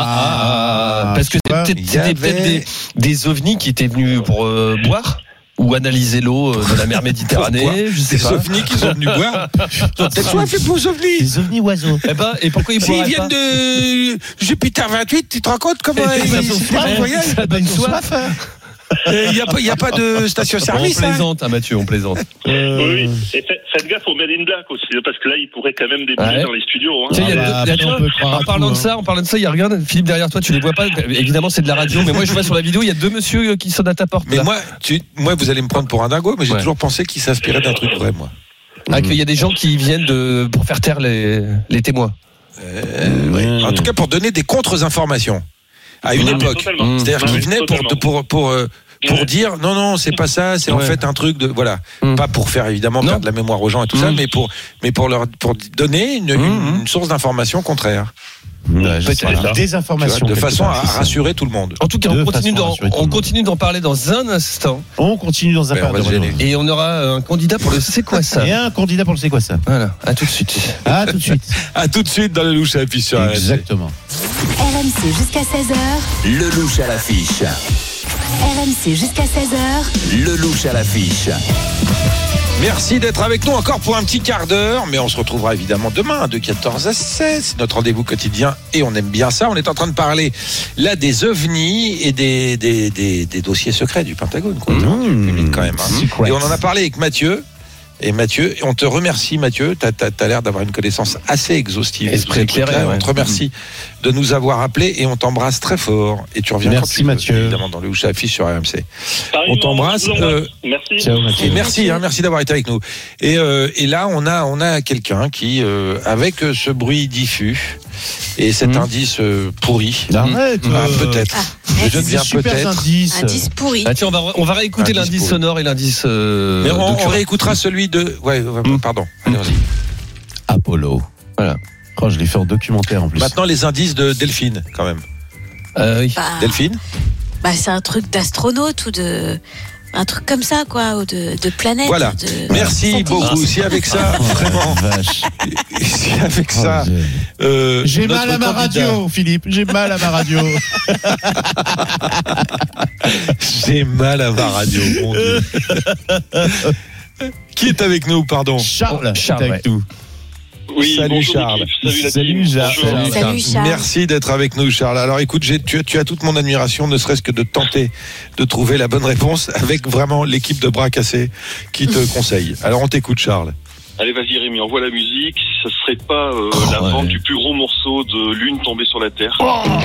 ah, ah, parce que tu vois, c'était il y c'était peut-être avait- des, des ovnis qui étaient venus pour euh, boire ou analyser l'eau euh, de la mer Méditerranée, Pourquoi je sais Des pas. ovnis qui sont venus boire. T'as quoi fait pour aux ovnis des ovnis oiseaux. Eh ben, et pourquoi ils S'ils boiraient viennent pas de Jupiter vingt-huit, tu te rends compte comment Eh, ils ça ils sont se frères, voyagent ça donne soif. Il n'y a, pas- y a pas de On station-service. hein. plaisante, hein, Mathieu, on plaisante. Euh, Oui, oui. Et fait- faites gaffe aux Men in Black aussi, parce que là, ils pourraient quand même débuter Ouais. dans les studios. Hein. Tu sais, il y a Ah bah, deux- après, là, on peut croire à en parlant tout, de ça, en parlant de ça, il y a regarde Philippe derrière toi, tu les vois pas. Évidemment, c'est de la radio, mais moi je vois sur la vidéo, il y a deux monsieur qui sonnent à ta porte. Mais là. moi, tu, moi, vous allez me prendre pour un dingo, mais j'ai Ouais. toujours pensé qu'il s'inspirait d'un truc vrai, moi. Ah, qu'il y a des gens qui viennent de pour faire taire les, les témoins. Euh, ouais. En tout cas, pour donner des contre-informations à une Non, mais époque. totalement. Mmh. C'est-à-dire Non, qu'il mais venait pour, totalement. pour, pour, euh, pour Ouais. dire non, non, c'est pas ça, c'est en Ouais. fait un truc de. Voilà. Mmh. Pas pour faire évidemment Non. perdre la mémoire aux gens et tout ça, Mmh. mais pour, mais pour leur pour donner une, Mmh. une, une source d'information contraire. ouais, je sais Peut-être. pas. Tu Désinformation. vois, de quelque façon part, à, c'est ça. rassurer tout le monde. En tout cas, De on continue façon à d'en, rassurer tout le on monde. continue d'en parler dans un instant. On continue dans un Ouais, quart on va d'heure. se gêner. Et on aura un candidat pour le c'est quoi ça Et un candidat pour le c'est quoi ça? Voilà, à tout de suite. Ah, tout de suite. À tout de suite dans le louche à la fiche sur R M C. Exactement. R M C jusqu'à seize heures. Le louche à l'affiche. R M C jusqu'à seize heures. Le louche à l'affiche. Merci d'être avec nous encore pour un petit quart d'heure, mais on se retrouvera évidemment demain de quatorze à seize, c'est notre rendez-vous quotidien et on aime bien ça. On est en train de parler là des ovnis et des, des, des, des dossiers secrets du Pentagone, quoi. Mmh. Du public, quand même. hein. Secrets. Et on en a parlé avec Mathieu. et Mathieu. Et on te remercie, Mathieu. Tu as l'air d'avoir une connaissance assez exhaustive. Esprit éclairé, ouais. On te remercie de nous avoir appelés et on t'embrasse très fort. Et tu reviens Merci, quand tu Mathieu. veux, évidemment, dans le Louche à l'affiche sur R M C. Pareil, On t'embrasse. je vous Euh, embrasse. Merci. Ciao, Mathieu. et merci, hein, merci d'avoir été avec nous. Et, euh, et là, on a, on a quelqu'un qui, euh, avec euh, ce bruit diffus et cet Mmh. indice euh, pourri, Arrête. ah, euh, peut-être. Ah, Je merci. deviens super peut-être. indice. Indice pourri. Ah, tiens, on va, on va réécouter Indice l'indice pour- sonore et l'indice. Euh, Mais on, de on cœur. réécoutera celui de. Ouais, ouais, Mmh. pardon. Allez, vas-y. Apollo. Voilà. Oh, je l'ai fait en documentaire en plus. Maintenant, les indices de Delphine, quand même. Euh, oui. Bah, Delphine bah, c'est un truc d'astronaute ou de. Un truc comme ça, quoi, ou de, de planète. Voilà. de- Merci satellite. beaucoup. Si avec ça, Oh, vraiment, vache. si avec ça. Oh, j'ai- euh, J'ai notre mal à ma candidat- radio, Philippe. J'ai mal à ma radio. J'ai mal à ma radio, mon Dieu. Qui est avec nous, pardon Charles, Charles, c'est avec nous. Oui, Salut, bonjour, Charles. l'équipe. Salut la Salut, team. Jacques. Bonjour. Salut, Charles. Merci d'être avec nous, Charles. Alors écoute, j'ai- tu, as- tu as toute mon admiration, ne serait-ce que de tenter de trouver la bonne réponse avec vraiment l'équipe de bras cassés qui te conseille. Alors on t'écoute, Charles. Allez, vas-y Rémi, envoie la musique. Ce serait pas euh, Oh, la ouais. vente du plus gros morceau de lune tombée sur la Terre.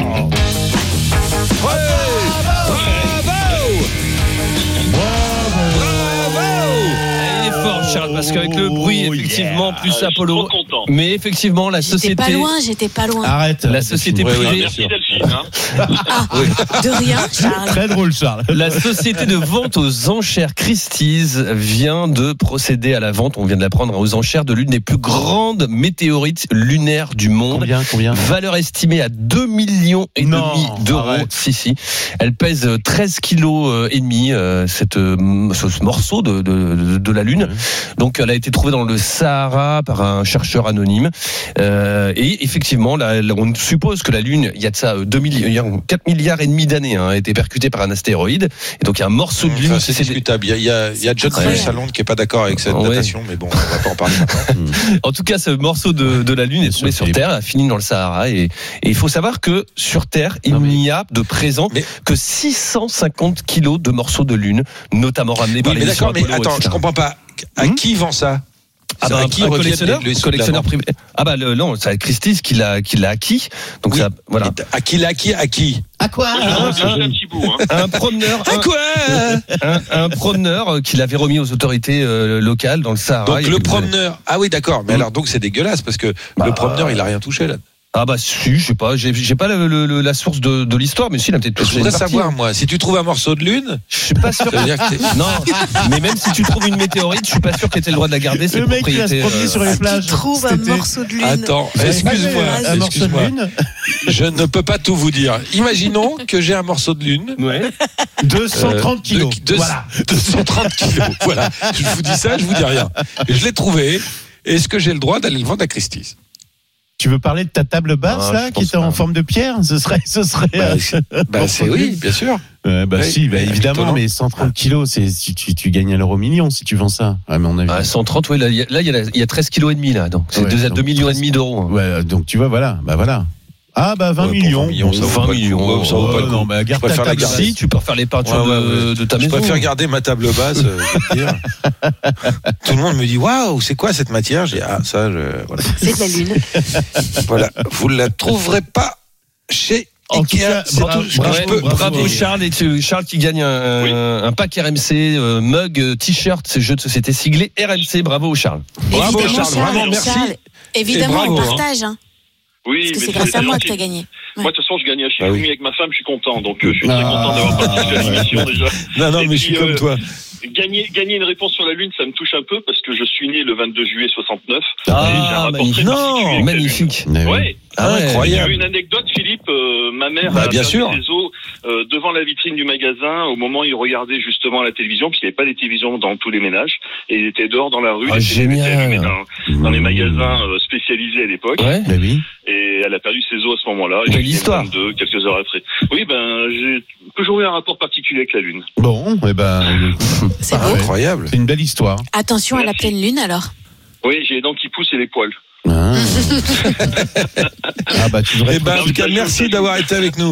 Il est fort, Charles, parce qu'avec le bruit, Oh, effectivement, yeah. plus Ah, je suis Apollo. trop content. Mais effectivement, la J'étais société. pas loin, j'étais pas loin. Arrête. La société Ouais, ouais, Ah, privée. merci Delphine. Hein. Ah, de rien, Charles. Très drôle, Charles. La société de vente aux enchères Christie's vient de procéder à la vente, on vient de l'apprendre, aux enchères de l'une des plus grandes météorites lunaires du monde. Combien, combien Valeur estimée à deux millions et Non, demi d'euros. arrête. Si, si. Elle pèse treize kilos euh, et demi, euh, cette, euh, ce, ce morceau de, de, de, de la Lune. Donc, elle a été trouvée dans le Sahara par un chercheur anonyme. Euh, et effectivement, là, là, on suppose que la Lune, il y a de ça deux milliards, quatre milliards et demi d'années, hein, a été percutée par un astéroïde. Et donc, il y a un morceau de Lune. Enfin, c'est c'est- discutable. Il y a, il y a, il y a John Ouais. Paul Salon qui est pas d'accord avec cette Ouais. datation, mais bon, on va pas en parler maintenant. En tout cas, ce morceau de, de la Lune est tombé sur Terre, a fini dans le Sahara. Et, et il faut savoir que sur Terre, il Non, mais- n'y a de présent Mais- que six cent cinquante kilos de morceaux de Lune, notamment ramenés par Oui, les mais missions d'accord, mais Apollo, attends, et cetera. je comprends pas. À Hmm qui vend ça Ah bah, À un, qui un reviennent collectionneur, les- les sous de la collectionneur vente privé. Ah bah le, non, c'est Christie's qui l'a qui l'a acquis. Donc Oui. ça, voilà. À qui l'a acquis À qui À quoi Moi, j'ai Ah, juste un petit bout. Hein. Un promeneur, À quoi un, un promeneur euh, qui l'avait remis aux autorités euh, locales dans le Sahara. Donc Il y a le quelques années. promeneur. Ah oui, d'accord. Mais Hmm. alors donc c'est dégueulasse parce que Bah, le promeneur il a rien touché là. Ah bah si, je sais pas, j'ai j'ai pas le, le- le- la source de, de l'histoire, mais si, il a peut-être Je touché voudrais une partie. savoir moi, si tu trouves un morceau de lune, Je suis pas sûr. ça veut dire que t'es- Non, mais même si tu trouves une météorite, je suis pas sûr que tu aies le droit de la garder. C'est Le mec, il va se propriété, promener euh, sur les plages. Tu trouves un cet été. morceau de lune. Attends, Vous avez excuse-moi, pas un morceau de excuse-moi. lune Je ne peux pas tout vous dire. Imaginons que j'ai un morceau de lune. Ouais. deux cent trente kilos. De- de- Voilà. deux cent trente kilos. Voilà. Je vous dis ça, je vous dis rien. Je l'ai trouvé. Est-ce que j'ai le droit d'aller le vendre à Christie's? Tu veux parler de ta table basse, Ah, là, je qui pense était en pas. forme de pierre? Ce serait, ce serait. Bah, euh, c'est- Bah, morceau c'est de oui, lune. bien sûr. Ouais, bah Oui, si, bah mais évidemment, étonnant. mais cent trente kilos, c'est, tu, tu, tu gagnes à l'euro million si tu vends ça, à mon avis. Ah, cent trente, oui, là, il y a, là, il y a, la- il y a treize kilos et demi, là. Donc, c'est Ouais, deux, donc deux millions et demi d'euros. hein. Ouais, donc tu vois, voilà, bah voilà. Ah bah vingt Ouais, pour millions. vingt millions, ça vaut vingt pas le coup. millions, Ouais, ça vaut pas le coup. Non, mais Je garde ta préfère la table garder. basse. Si, tu peux refaire les peintures Ouais, ouais, de, ouais. de ta Je maison. préfère garder ma table basse. euh, je veux dire. Tout le monde me dit waouh, c'est quoi cette matière? J'ai ah ça, je, voilà. C'est de la lune. Voilà. Vous ne la trouverez pas chez En tout Ikea. cas, C'est bravo, tout ce que Ouais, je peux. bravo. bravo Charles, et tu- Charles qui gagne un, Oui. un pack R M C, euh, mug, euh, t-shirt, c'est jeu de société siglé R M C. Bravo Charles. Bravo, Évidemment, Charles, vraiment, merci. Charles, évidemment, Et bravo, on hein. partage. Hein, Oui, parce que mais c'est grâce à moi que gentil. tu as gagné. Moi, de toute façon, je gagne à chez Ah oui. Fumi avec ma femme, je suis content. Donc, euh, je suis très Ah, content d'avoir participé à l'émission déjà. Non, non, Et mais je suis puis, comme euh, toi. Gagner, gagner une réponse sur la Lune, ça me touche un peu parce que je suis né le vingt-deux juillet soixante-neuf. Et j'ai un Ah, rapport magnifique. très particulier avec la Magnifique. Mais oui. Ouais. Ah ouais. J'ai Incroyable. eu une anecdote, Philippe. euh, ma mère Bah, a bien perdu sûr. ses os euh, devant la vitrine du magasin au moment où il regardait justement la télévision, puisqu'il n'y avait pas de télévision dans tous les ménages. Et il était dehors dans la rue. Ah, les télés génial. étaient allumées dans, dans les magasins euh, spécialisés à l'époque. Ouais. Bah oui. Et elle a perdu ses os à ce moment-là. Belle Et j'étais histoire. vingt-deux, quelques heures après. Oui, ben, j'ai toujours eu un rapport particulier avec la Lune. Bon, eh ben, C'est Ah beau. ouais. Incroyable. c'est une belle histoire. Attention à la Merci. pleine lune alors. Oui, j'ai les dents qui poussent et les poils. Ah, ah bah tu devrais. Eh ben, en tout cas, merci d'avoir été avec nous.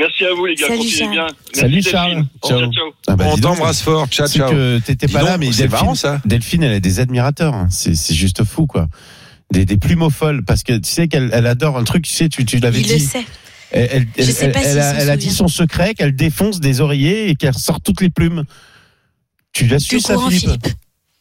Merci à vous, les gars. Salut, Continuez Charles. bien. Salut, Merci, Charles. Delphine. Ciao. Ciao, ciao. Ah bah, On dis donc, t'embrasse fort. Ciao, c'est ciao. que t'étais Dis pas là, donc, mais c'est Delphine, marrant, ça. Delphine, elle a des admirateurs. hein. C'est, c'est juste fou, quoi. Des, des plumeaux folles, parce que tu sais qu'elle elle adore un truc, tu sais, tu, tu l'avais Il dit. le sait. Elle, elle, Je elle, sais pas elle, s'il elle a, s'en elle a dit souvient. son secret, qu'elle défonce des oreillers et qu'elle sort toutes les plumes. Tu l'as su, Du ça, courant, Philippe, Philippe.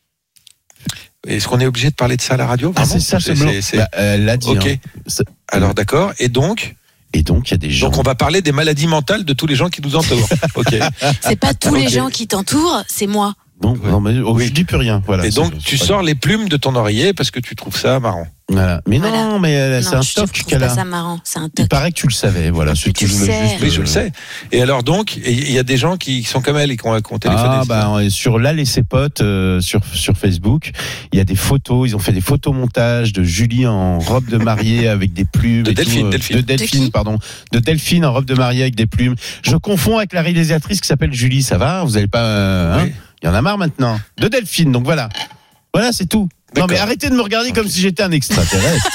Est-ce qu'on est obligé de parler de ça à la radio? Ah, vraiment c'est ça, C'est- c'est, c'est- c'est- bah, elle l'a dit. Ok. hein. C'est- Alors, d'accord. Et donc? Et donc, il y a des gens. Donc, on va parler des maladies mentales de tous les gens qui nous entourent. Ok. C'est pas tous les Ok. gens qui t'entourent, c'est moi. Bon, non, mais oh, Oui. je dis plus rien. Voilà. Et donc, C'est- tu c'est pas sors les plumes de ton oreiller parce que tu trouves ça marrant. Voilà. Mais non, Voilà. mais euh, c'est Non, un je stock trouve qu'elle pas a. ça marrant, c'est un Il toc. paraît que tu le savais, voilà. C'est Mais tout, tu je le voulais sais. juste, Oui, je euh, le sais. Et alors donc, il y a des gens qui sont comme elle et qui ont, qui ont téléphoné. Ah c'est ça bah ouais, sur Lal et ses potes euh, sur sur Facebook, il y a des photos, ils ont fait des photomontages de Julie en robe de mariée avec des plumes De et Delphine, tout, euh, Delphine. de De Delphine qui pardon, de Delphine en robe de mariée avec des plumes. Je confonds avec la réalisatrice qui s'appelle Julie, ça va? Vous avez pas euh, hein Oui. Il y en a marre maintenant. De Delphine, donc voilà. Voilà, c'est tout. Non D'accord. mais arrêtez de me regarder comme si j'étais un extraterrestre.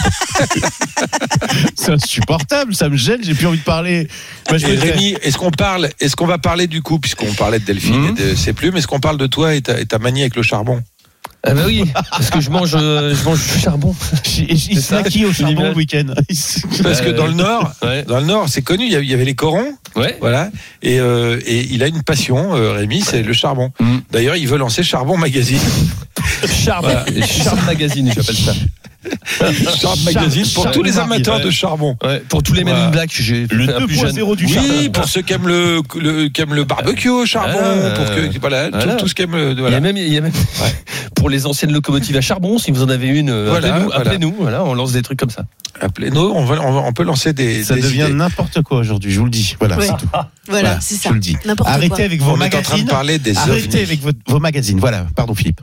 C'est insupportable, ça me gêne, j'ai plus envie de parler. Moi, je Et me fais- Rémi, est-ce qu'on parle, est-ce qu'on va parler du coup, puisqu'on parlait de Delphine Mhm. et de ses plumes, est-ce qu'on parle de toi et ta, et ta manie avec le charbon? Ah bah oui, parce que je mange, euh, je mange du charbon. Il il se ça. maquille au charbon L'image. le week-end. Parce que Euh, dans le Nord, Ouais. dans le Nord, c'est connu, il y a- il y avait les corons, Ouais. voilà, et, euh, et il a une passion, euh, Rémi, c'est le charbon. Mhm. D'ailleurs, il veut lancer Charbon Magazine. Charme, Charme Magazine, j'appelle ça. Charbon Magazine pour Charbon tous les Magazine, amateurs ouais. de charbon. Ouais, pour tous les Men Voilà. in Black, j'ai Le fait un deux plus point jeune. zéro du Oui, charbon. pour ceux qui aiment le, le, qui aiment le barbecue au charbon, Ah, pour que voilà, tout- voilà. tout, ce qui aime le, Il y voilà. a même, il y a même pour les anciennes locomotives à charbon, si vous en avez une, euh, Voilà, appelez-nous, voilà. appelez-nous, voilà, on lance des trucs comme ça. Appelez-nous, on, va, on, va- on peut lancer des, Ça des devient idées. n'importe quoi aujourd'hui, je vous le dis. Voilà, Ouais. c'est tout. Voilà, Voilà, c'est je ça. vous le dis. N'importe Arrêtez quoi. avec vos On est en train de magazines. parler des Arrêtez ovnis. avec votre- vos magazines. Voilà, pardon Philippe.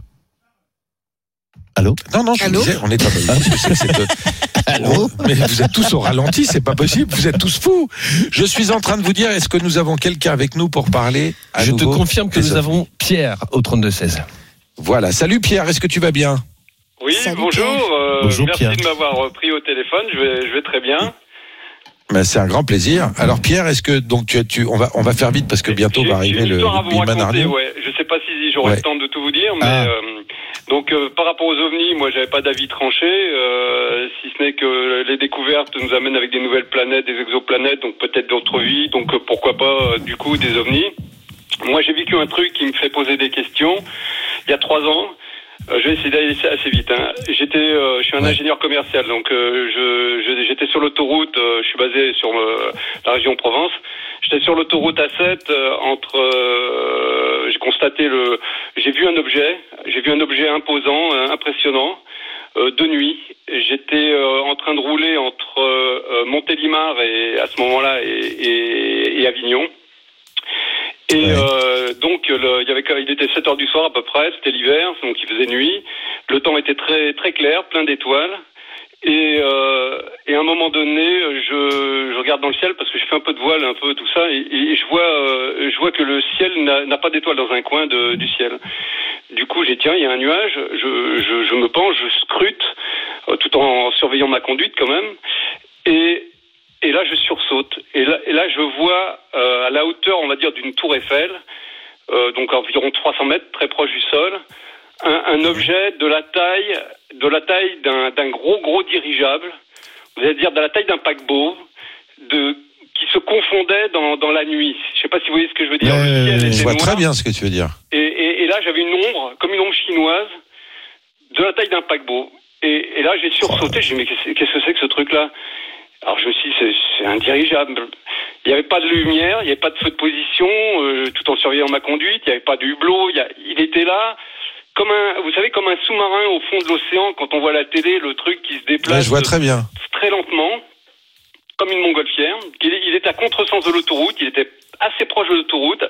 Allô Non, non, je Allô disais, on est en c'est- c'est- Allô Mais vous êtes tous au ralenti, c'est pas possible, vous êtes tous fous. Je suis en train de vous dire, est-ce que nous avons quelqu'un avec nous pour parler à Je te nouveau confirme que des nous ovnis. avons Pierre au trente-deux seize. Voilà, salut Pierre, est-ce que tu vas bien? Oui, Salut, bonjour. Pierre. euh, Bonjour, merci Pierre. de m'avoir pris au téléphone. Je vais, je vais très bien. Ben, c'est un grand plaisir. Alors Pierre, est-ce que donc tu, tu on va on va faire vite parce que bientôt J'ai- va arriver j'ai une le histoire à vous Big Man raconter, Arnaud. ouais. Je sais pas si j'aurai Ouais. le temps de tout vous dire, mais Ah. euh, donc euh, par rapport aux ovnis, moi j'avais pas d'avis tranché, euh, si ce n'est que les découvertes nous amènent avec des nouvelles planètes, des exoplanètes, donc peut-être d'autres vies, donc euh, pourquoi pas euh, du coup des ovnis. Moi j'ai vécu un truc qui me fait poser des questions. Il y a trois ans. Euh, je vais essayer d'aller assez vite. Hein. J'étais, euh, je suis un Ouais. ingénieur commercial, donc euh, je, je- j'étais sur l'autoroute. Euh, je suis basé sur euh, la région Provence. J'étais sur l'autoroute A sept euh, entre. Euh, j'ai constaté le. J'ai vu un objet. J'ai vu un objet imposant, euh, impressionnant, euh, de nuit. J'étais euh, en train de rouler entre euh, Montélimar et à ce moment-là et, et, et Avignon. Et Ouais. euh, donc le, il y avait, il était sept heures du soir à peu près, c'était l'hiver, donc il faisait nuit. Le temps était très très clair, plein d'étoiles. Et, euh, et à un moment donné, je, je regarde dans le ciel parce que j'ai fait un peu de voile, un peu tout ça, et, et je vois, euh, je vois que le ciel n'a, n'a pas d'étoiles dans un coin de, du ciel. Du coup, j'ai dit, tiens, il y a un nuage. Je, je, je me penche, je scrute, euh, tout en surveillant ma conduite quand même. Et Et là, je sursaute. Et là, et là je vois euh, à la hauteur, on va dire, d'une tour Eiffel, euh, donc environ trois cents mètres, très proche du sol, un, un objet de la taille, de la taille d'un, d'un gros gros dirigeable, c'est-à-dire de la taille d'un paquebot, de qui se confondait dans, dans la nuit. Je ne sais pas si vous voyez ce que je veux dire. Ouais, Le ciel je était Je vois noir. très bien ce que tu veux dire. Et, et, et là, j'avais une ombre, comme une ombre chinoise, de la taille d'un paquebot. Et, et là, j'ai sursauté. J'ai dit, mais qu'est-ce, qu'est-ce que c'est que ce truc-là? Alors, je me suis dit, c'est, c'est indirigeable. Il n'y avait pas de lumière, il n'y avait pas de feu de position, euh, tout en surveillant ma conduite. Il n'y avait pas de hublot. Il, y a, il était là, comme un, vous savez, comme un sous-marin au fond de l'océan, quand on voit la télé, le truc qui se déplace. Ouais, je vois très bien. Très lentement, comme une montgolfière. Il, il était à contresens de l'autoroute, il était assez proche de l'autoroute.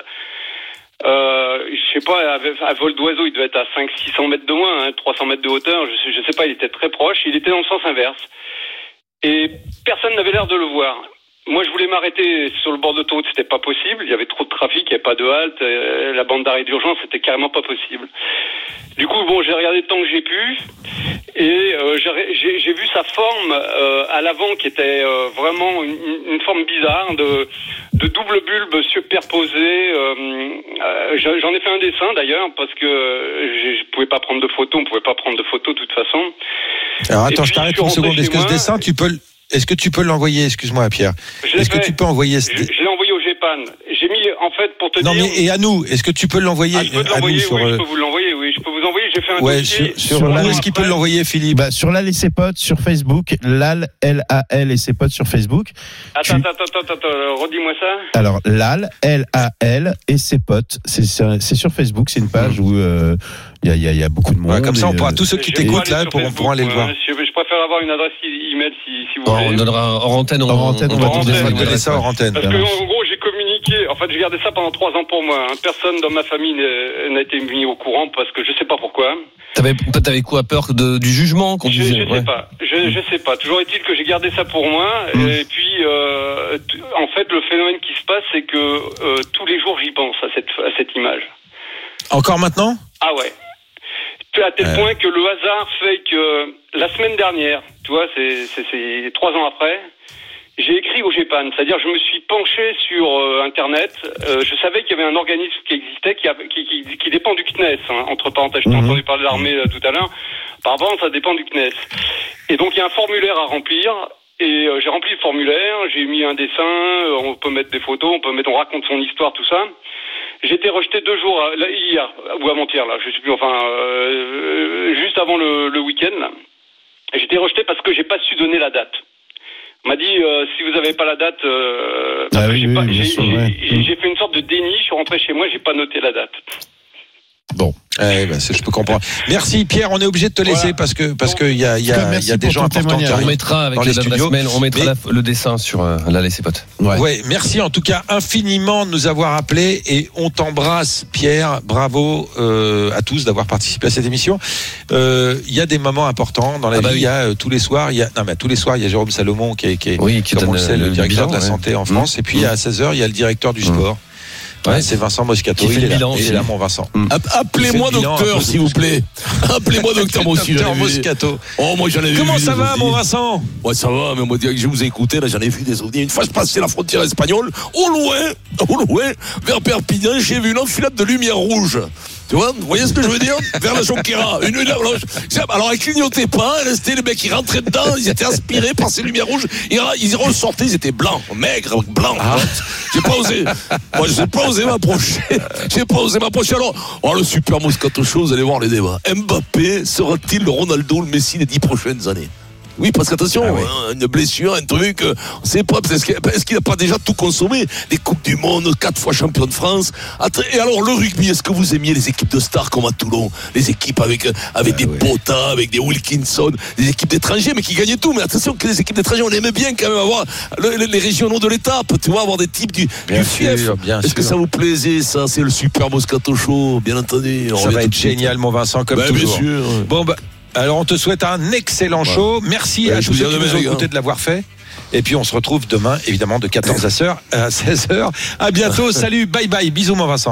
Euh, je sais pas, à, à vol d'oiseau, il devait être à cinq cents six cents mètres de moins, hein, trois cents mètres de hauteur, je sais, je sais pas, il était très proche, il était dans le sens inverse. Et personne n'avait l'air de le voir. Moi, je voulais m'arrêter sur le bord de l'autoroute, c'était pas possible, il y avait trop de trafic, il n'y avait pas de halte, euh, la bande d'arrêt d'urgence, c'était carrément pas possible. Du coup, bon, j'ai regardé le temps que j'ai pu, Et euh, j'ai, j'ai, j'ai vu sa forme euh, à l'avant qui était euh, vraiment une, une forme bizarre de, de double bulbe superposé. Euh, euh, j'en ai fait un dessin d'ailleurs parce que je, je pouvais pas prendre de photos, on pouvait pas prendre de photos de toute façon. Alors attends, puis, je t'arrête je une suis seconde. rentré Est-ce que chez ce moi. dessin, tu peux, le- est-ce que tu peux l'envoyer? Excuse-moi, Pierre. Je l'ai Est-ce que fait. tu peux envoyer ce Je, je l'ai envoyé au G P A N. J'ai mis en fait pour te Non dire. mais et à nous, est-ce que tu peux l'envoyer Ah, je peux te à nous l'envoyer, sur oui, euh, je peux vous l'envoyer, oui, je peux vous envoyer. J'ai fait un ouais, dossier. sur, sur, sur la- où est-ce qu'il peut l'envoyer, Philippe? Bah, sur Lal et ses potes sur Facebook, Lal, L A L et ses potes sur Facebook. Attends, Tu- attends, attends, attends, attends, redis-moi ça. Alors Lal, L A L et ses potes, c'est c'est c'est sur Facebook, c'est une page où euh, il y, a, il y, a, il y a beaucoup de monde. Ouais, comme ça, on et, pourra euh, tous ceux qui Je vais t'écoutent pas aller là sur pourront Facebook, pourront aller le ouais, voir. Je, je préfère avoir une adresse e- email si, si vous Bon, on voulez. donnera hors antenne. On, Hors antenne, on va on te donnera donner une On connaît adresse, ça ouais. hors antenne. Parce Ça que marche. en gros, j'ai communiqué. En fait, j'ai gardé ça pendant trois ans pour moi. hein. Personne dans ma famille n'est- n'a été mis au courant parce que je sais pas pourquoi. T'avais, t'avais quoi, peur de, du jugement qu'on Je, disait je ouais. sais pas. Je, je sais pas. Toujours est-il que j'ai gardé ça pour moi. Mm. Et puis, euh, t- en fait, le phénomène qui se passe, c'est que euh, tous les jours, j'y pense à cette à cette image. Encore maintenant? Ah ouais. À tel Ouais. point que le hasard fait que la semaine dernière, tu vois, c'est, c'est, c'est trois ans après, j'ai écrit au G P A N. C'est-à-dire, je me suis penché sur euh, Internet. Euh, je savais qu'il y avait un organisme qui existait, qui, a, qui, qui, qui dépend du C N E S. Hein, entre parenthèses, je t'ai Mhm. entendu parler de l'armée euh, tout à l'heure. Par rapport, ça dépend du C N E S. Et donc, il y a un formulaire à remplir. Et euh, j'ai rempli le formulaire, j'ai mis un dessin, euh, on peut mettre des photos, on peut mettre, on raconte son histoire, tout ça. J'ai été rejeté deux jours, euh, là, hier, ou avant-hier, là, je sais plus, enfin, euh, juste avant le, le week-end, là. J'ai été rejeté parce que j'ai pas su donner la date. On m'a dit, euh, si vous avez pas la date, euh, parce Ah que oui, j'ai oui, pas, bien j'ai, sûr, j'ai- ouais. j'ai- j'ai fait une sorte de déni, je suis rentré chez moi, j'ai pas noté la date. Eh ben, c'est- je peux comprendre. Merci Pierre, on est obligé de te laisser Voilà. parce que parce Donc, qu'il y a il y en tout cas, a, merci il y a des pour gens ton importants qui témoignage. On arrivent. mettra avec dans les l'adresse studios. mail, on mettra Mais- la- le dessin sur euh, Lal et ses potes. Ouais. Ouais, merci en tout cas infiniment de nous avoir appelés et on t'embrasse Pierre, bravo euh, à tous d'avoir participé à cette émission. Euh, Il y a des moments importants dans la Ah bah vie, oui. il y a euh, tous les soirs, il y a non mais tous les soirs il y a Jérôme Salomon qui est, qui est Oui, qui comme on donne le sait le- le le directeur bilan, de la ouais. santé en France et puis à seize heures il y a le directeur du sport. Ouais, c'est Vincent Moscato, Qui fait il le est là, bilan il est aussi. là mon Vincent. App- Appelez-moi Il fait le bilan un docteur, peu s'il de- vous plaît. Appelez-moi docteur, moi aussi. Docteur j'en ai vu des- Moscato. Oh, moi, j'en ai vu Comment des ça va ovnis. mon Vincent? Ouais, ça va, mais moi, je vous ai écouté, là, j'en ai vu des ovnis. Une fois, je passais la frontière espagnole, au loin, au loin, vers Perpignan, j'ai vu une enfilade de lumière rouge. Tu vois, vous voyez ce que je veux dire? Vers la Jonquera. Une, une, alors, elle clignotait pas, elle restait, les mecs, ils rentraient dedans, ils étaient aspirés par ces lumières rouges, ils, ils ressortaient, ils étaient blancs, maigres, blancs. Ah. J'ai pas osé. Moi, j'ai pas osé m'approcher. J'ai pas osé m'approcher. Alors, oh, le super Moscato Show, vous allez voir les débats. Mbappé sera-t-il le Ronaldo, le Messi des dix prochaines années? Oui, parce qu'attention, Ah oui. hein, une blessure, un truc, euh, on sait pas, est-ce qu'il est-ce qu'il a pas déjà tout consommé? Des Coupes du Monde, quatre fois champion de France. Attends, et alors, le rugby, est-ce que vous aimiez les équipes de stars comme à Toulon? Les équipes avec, euh, avec des oui. Botta, avec des Wilkinson, des équipes d'étrangers, mais qui gagnaient tout. Mais attention que les équipes d'étrangers, on aimait bien quand même avoir le- le- les régionaux de l'étape, tu vois, avoir des types du, Bien du fief. sûr, bien Est-ce que sûr. ça vous plaisait, ça? C'est le super Moscato Show, bien entendu. On Ça revient va tout être de suite. génial mon Vincent comme Ben, bien toujours. sûr. Bon bah alors on te souhaite un excellent show. Merci Ouais, à je tous vous ceux dis qui à nous demain, ont les gars. écouté de l'avoir fait. Et puis on se retrouve demain évidemment de quatorze à seize heures. À seize heures. À bientôt. Salut, bye bye. Bisous mon Vincent.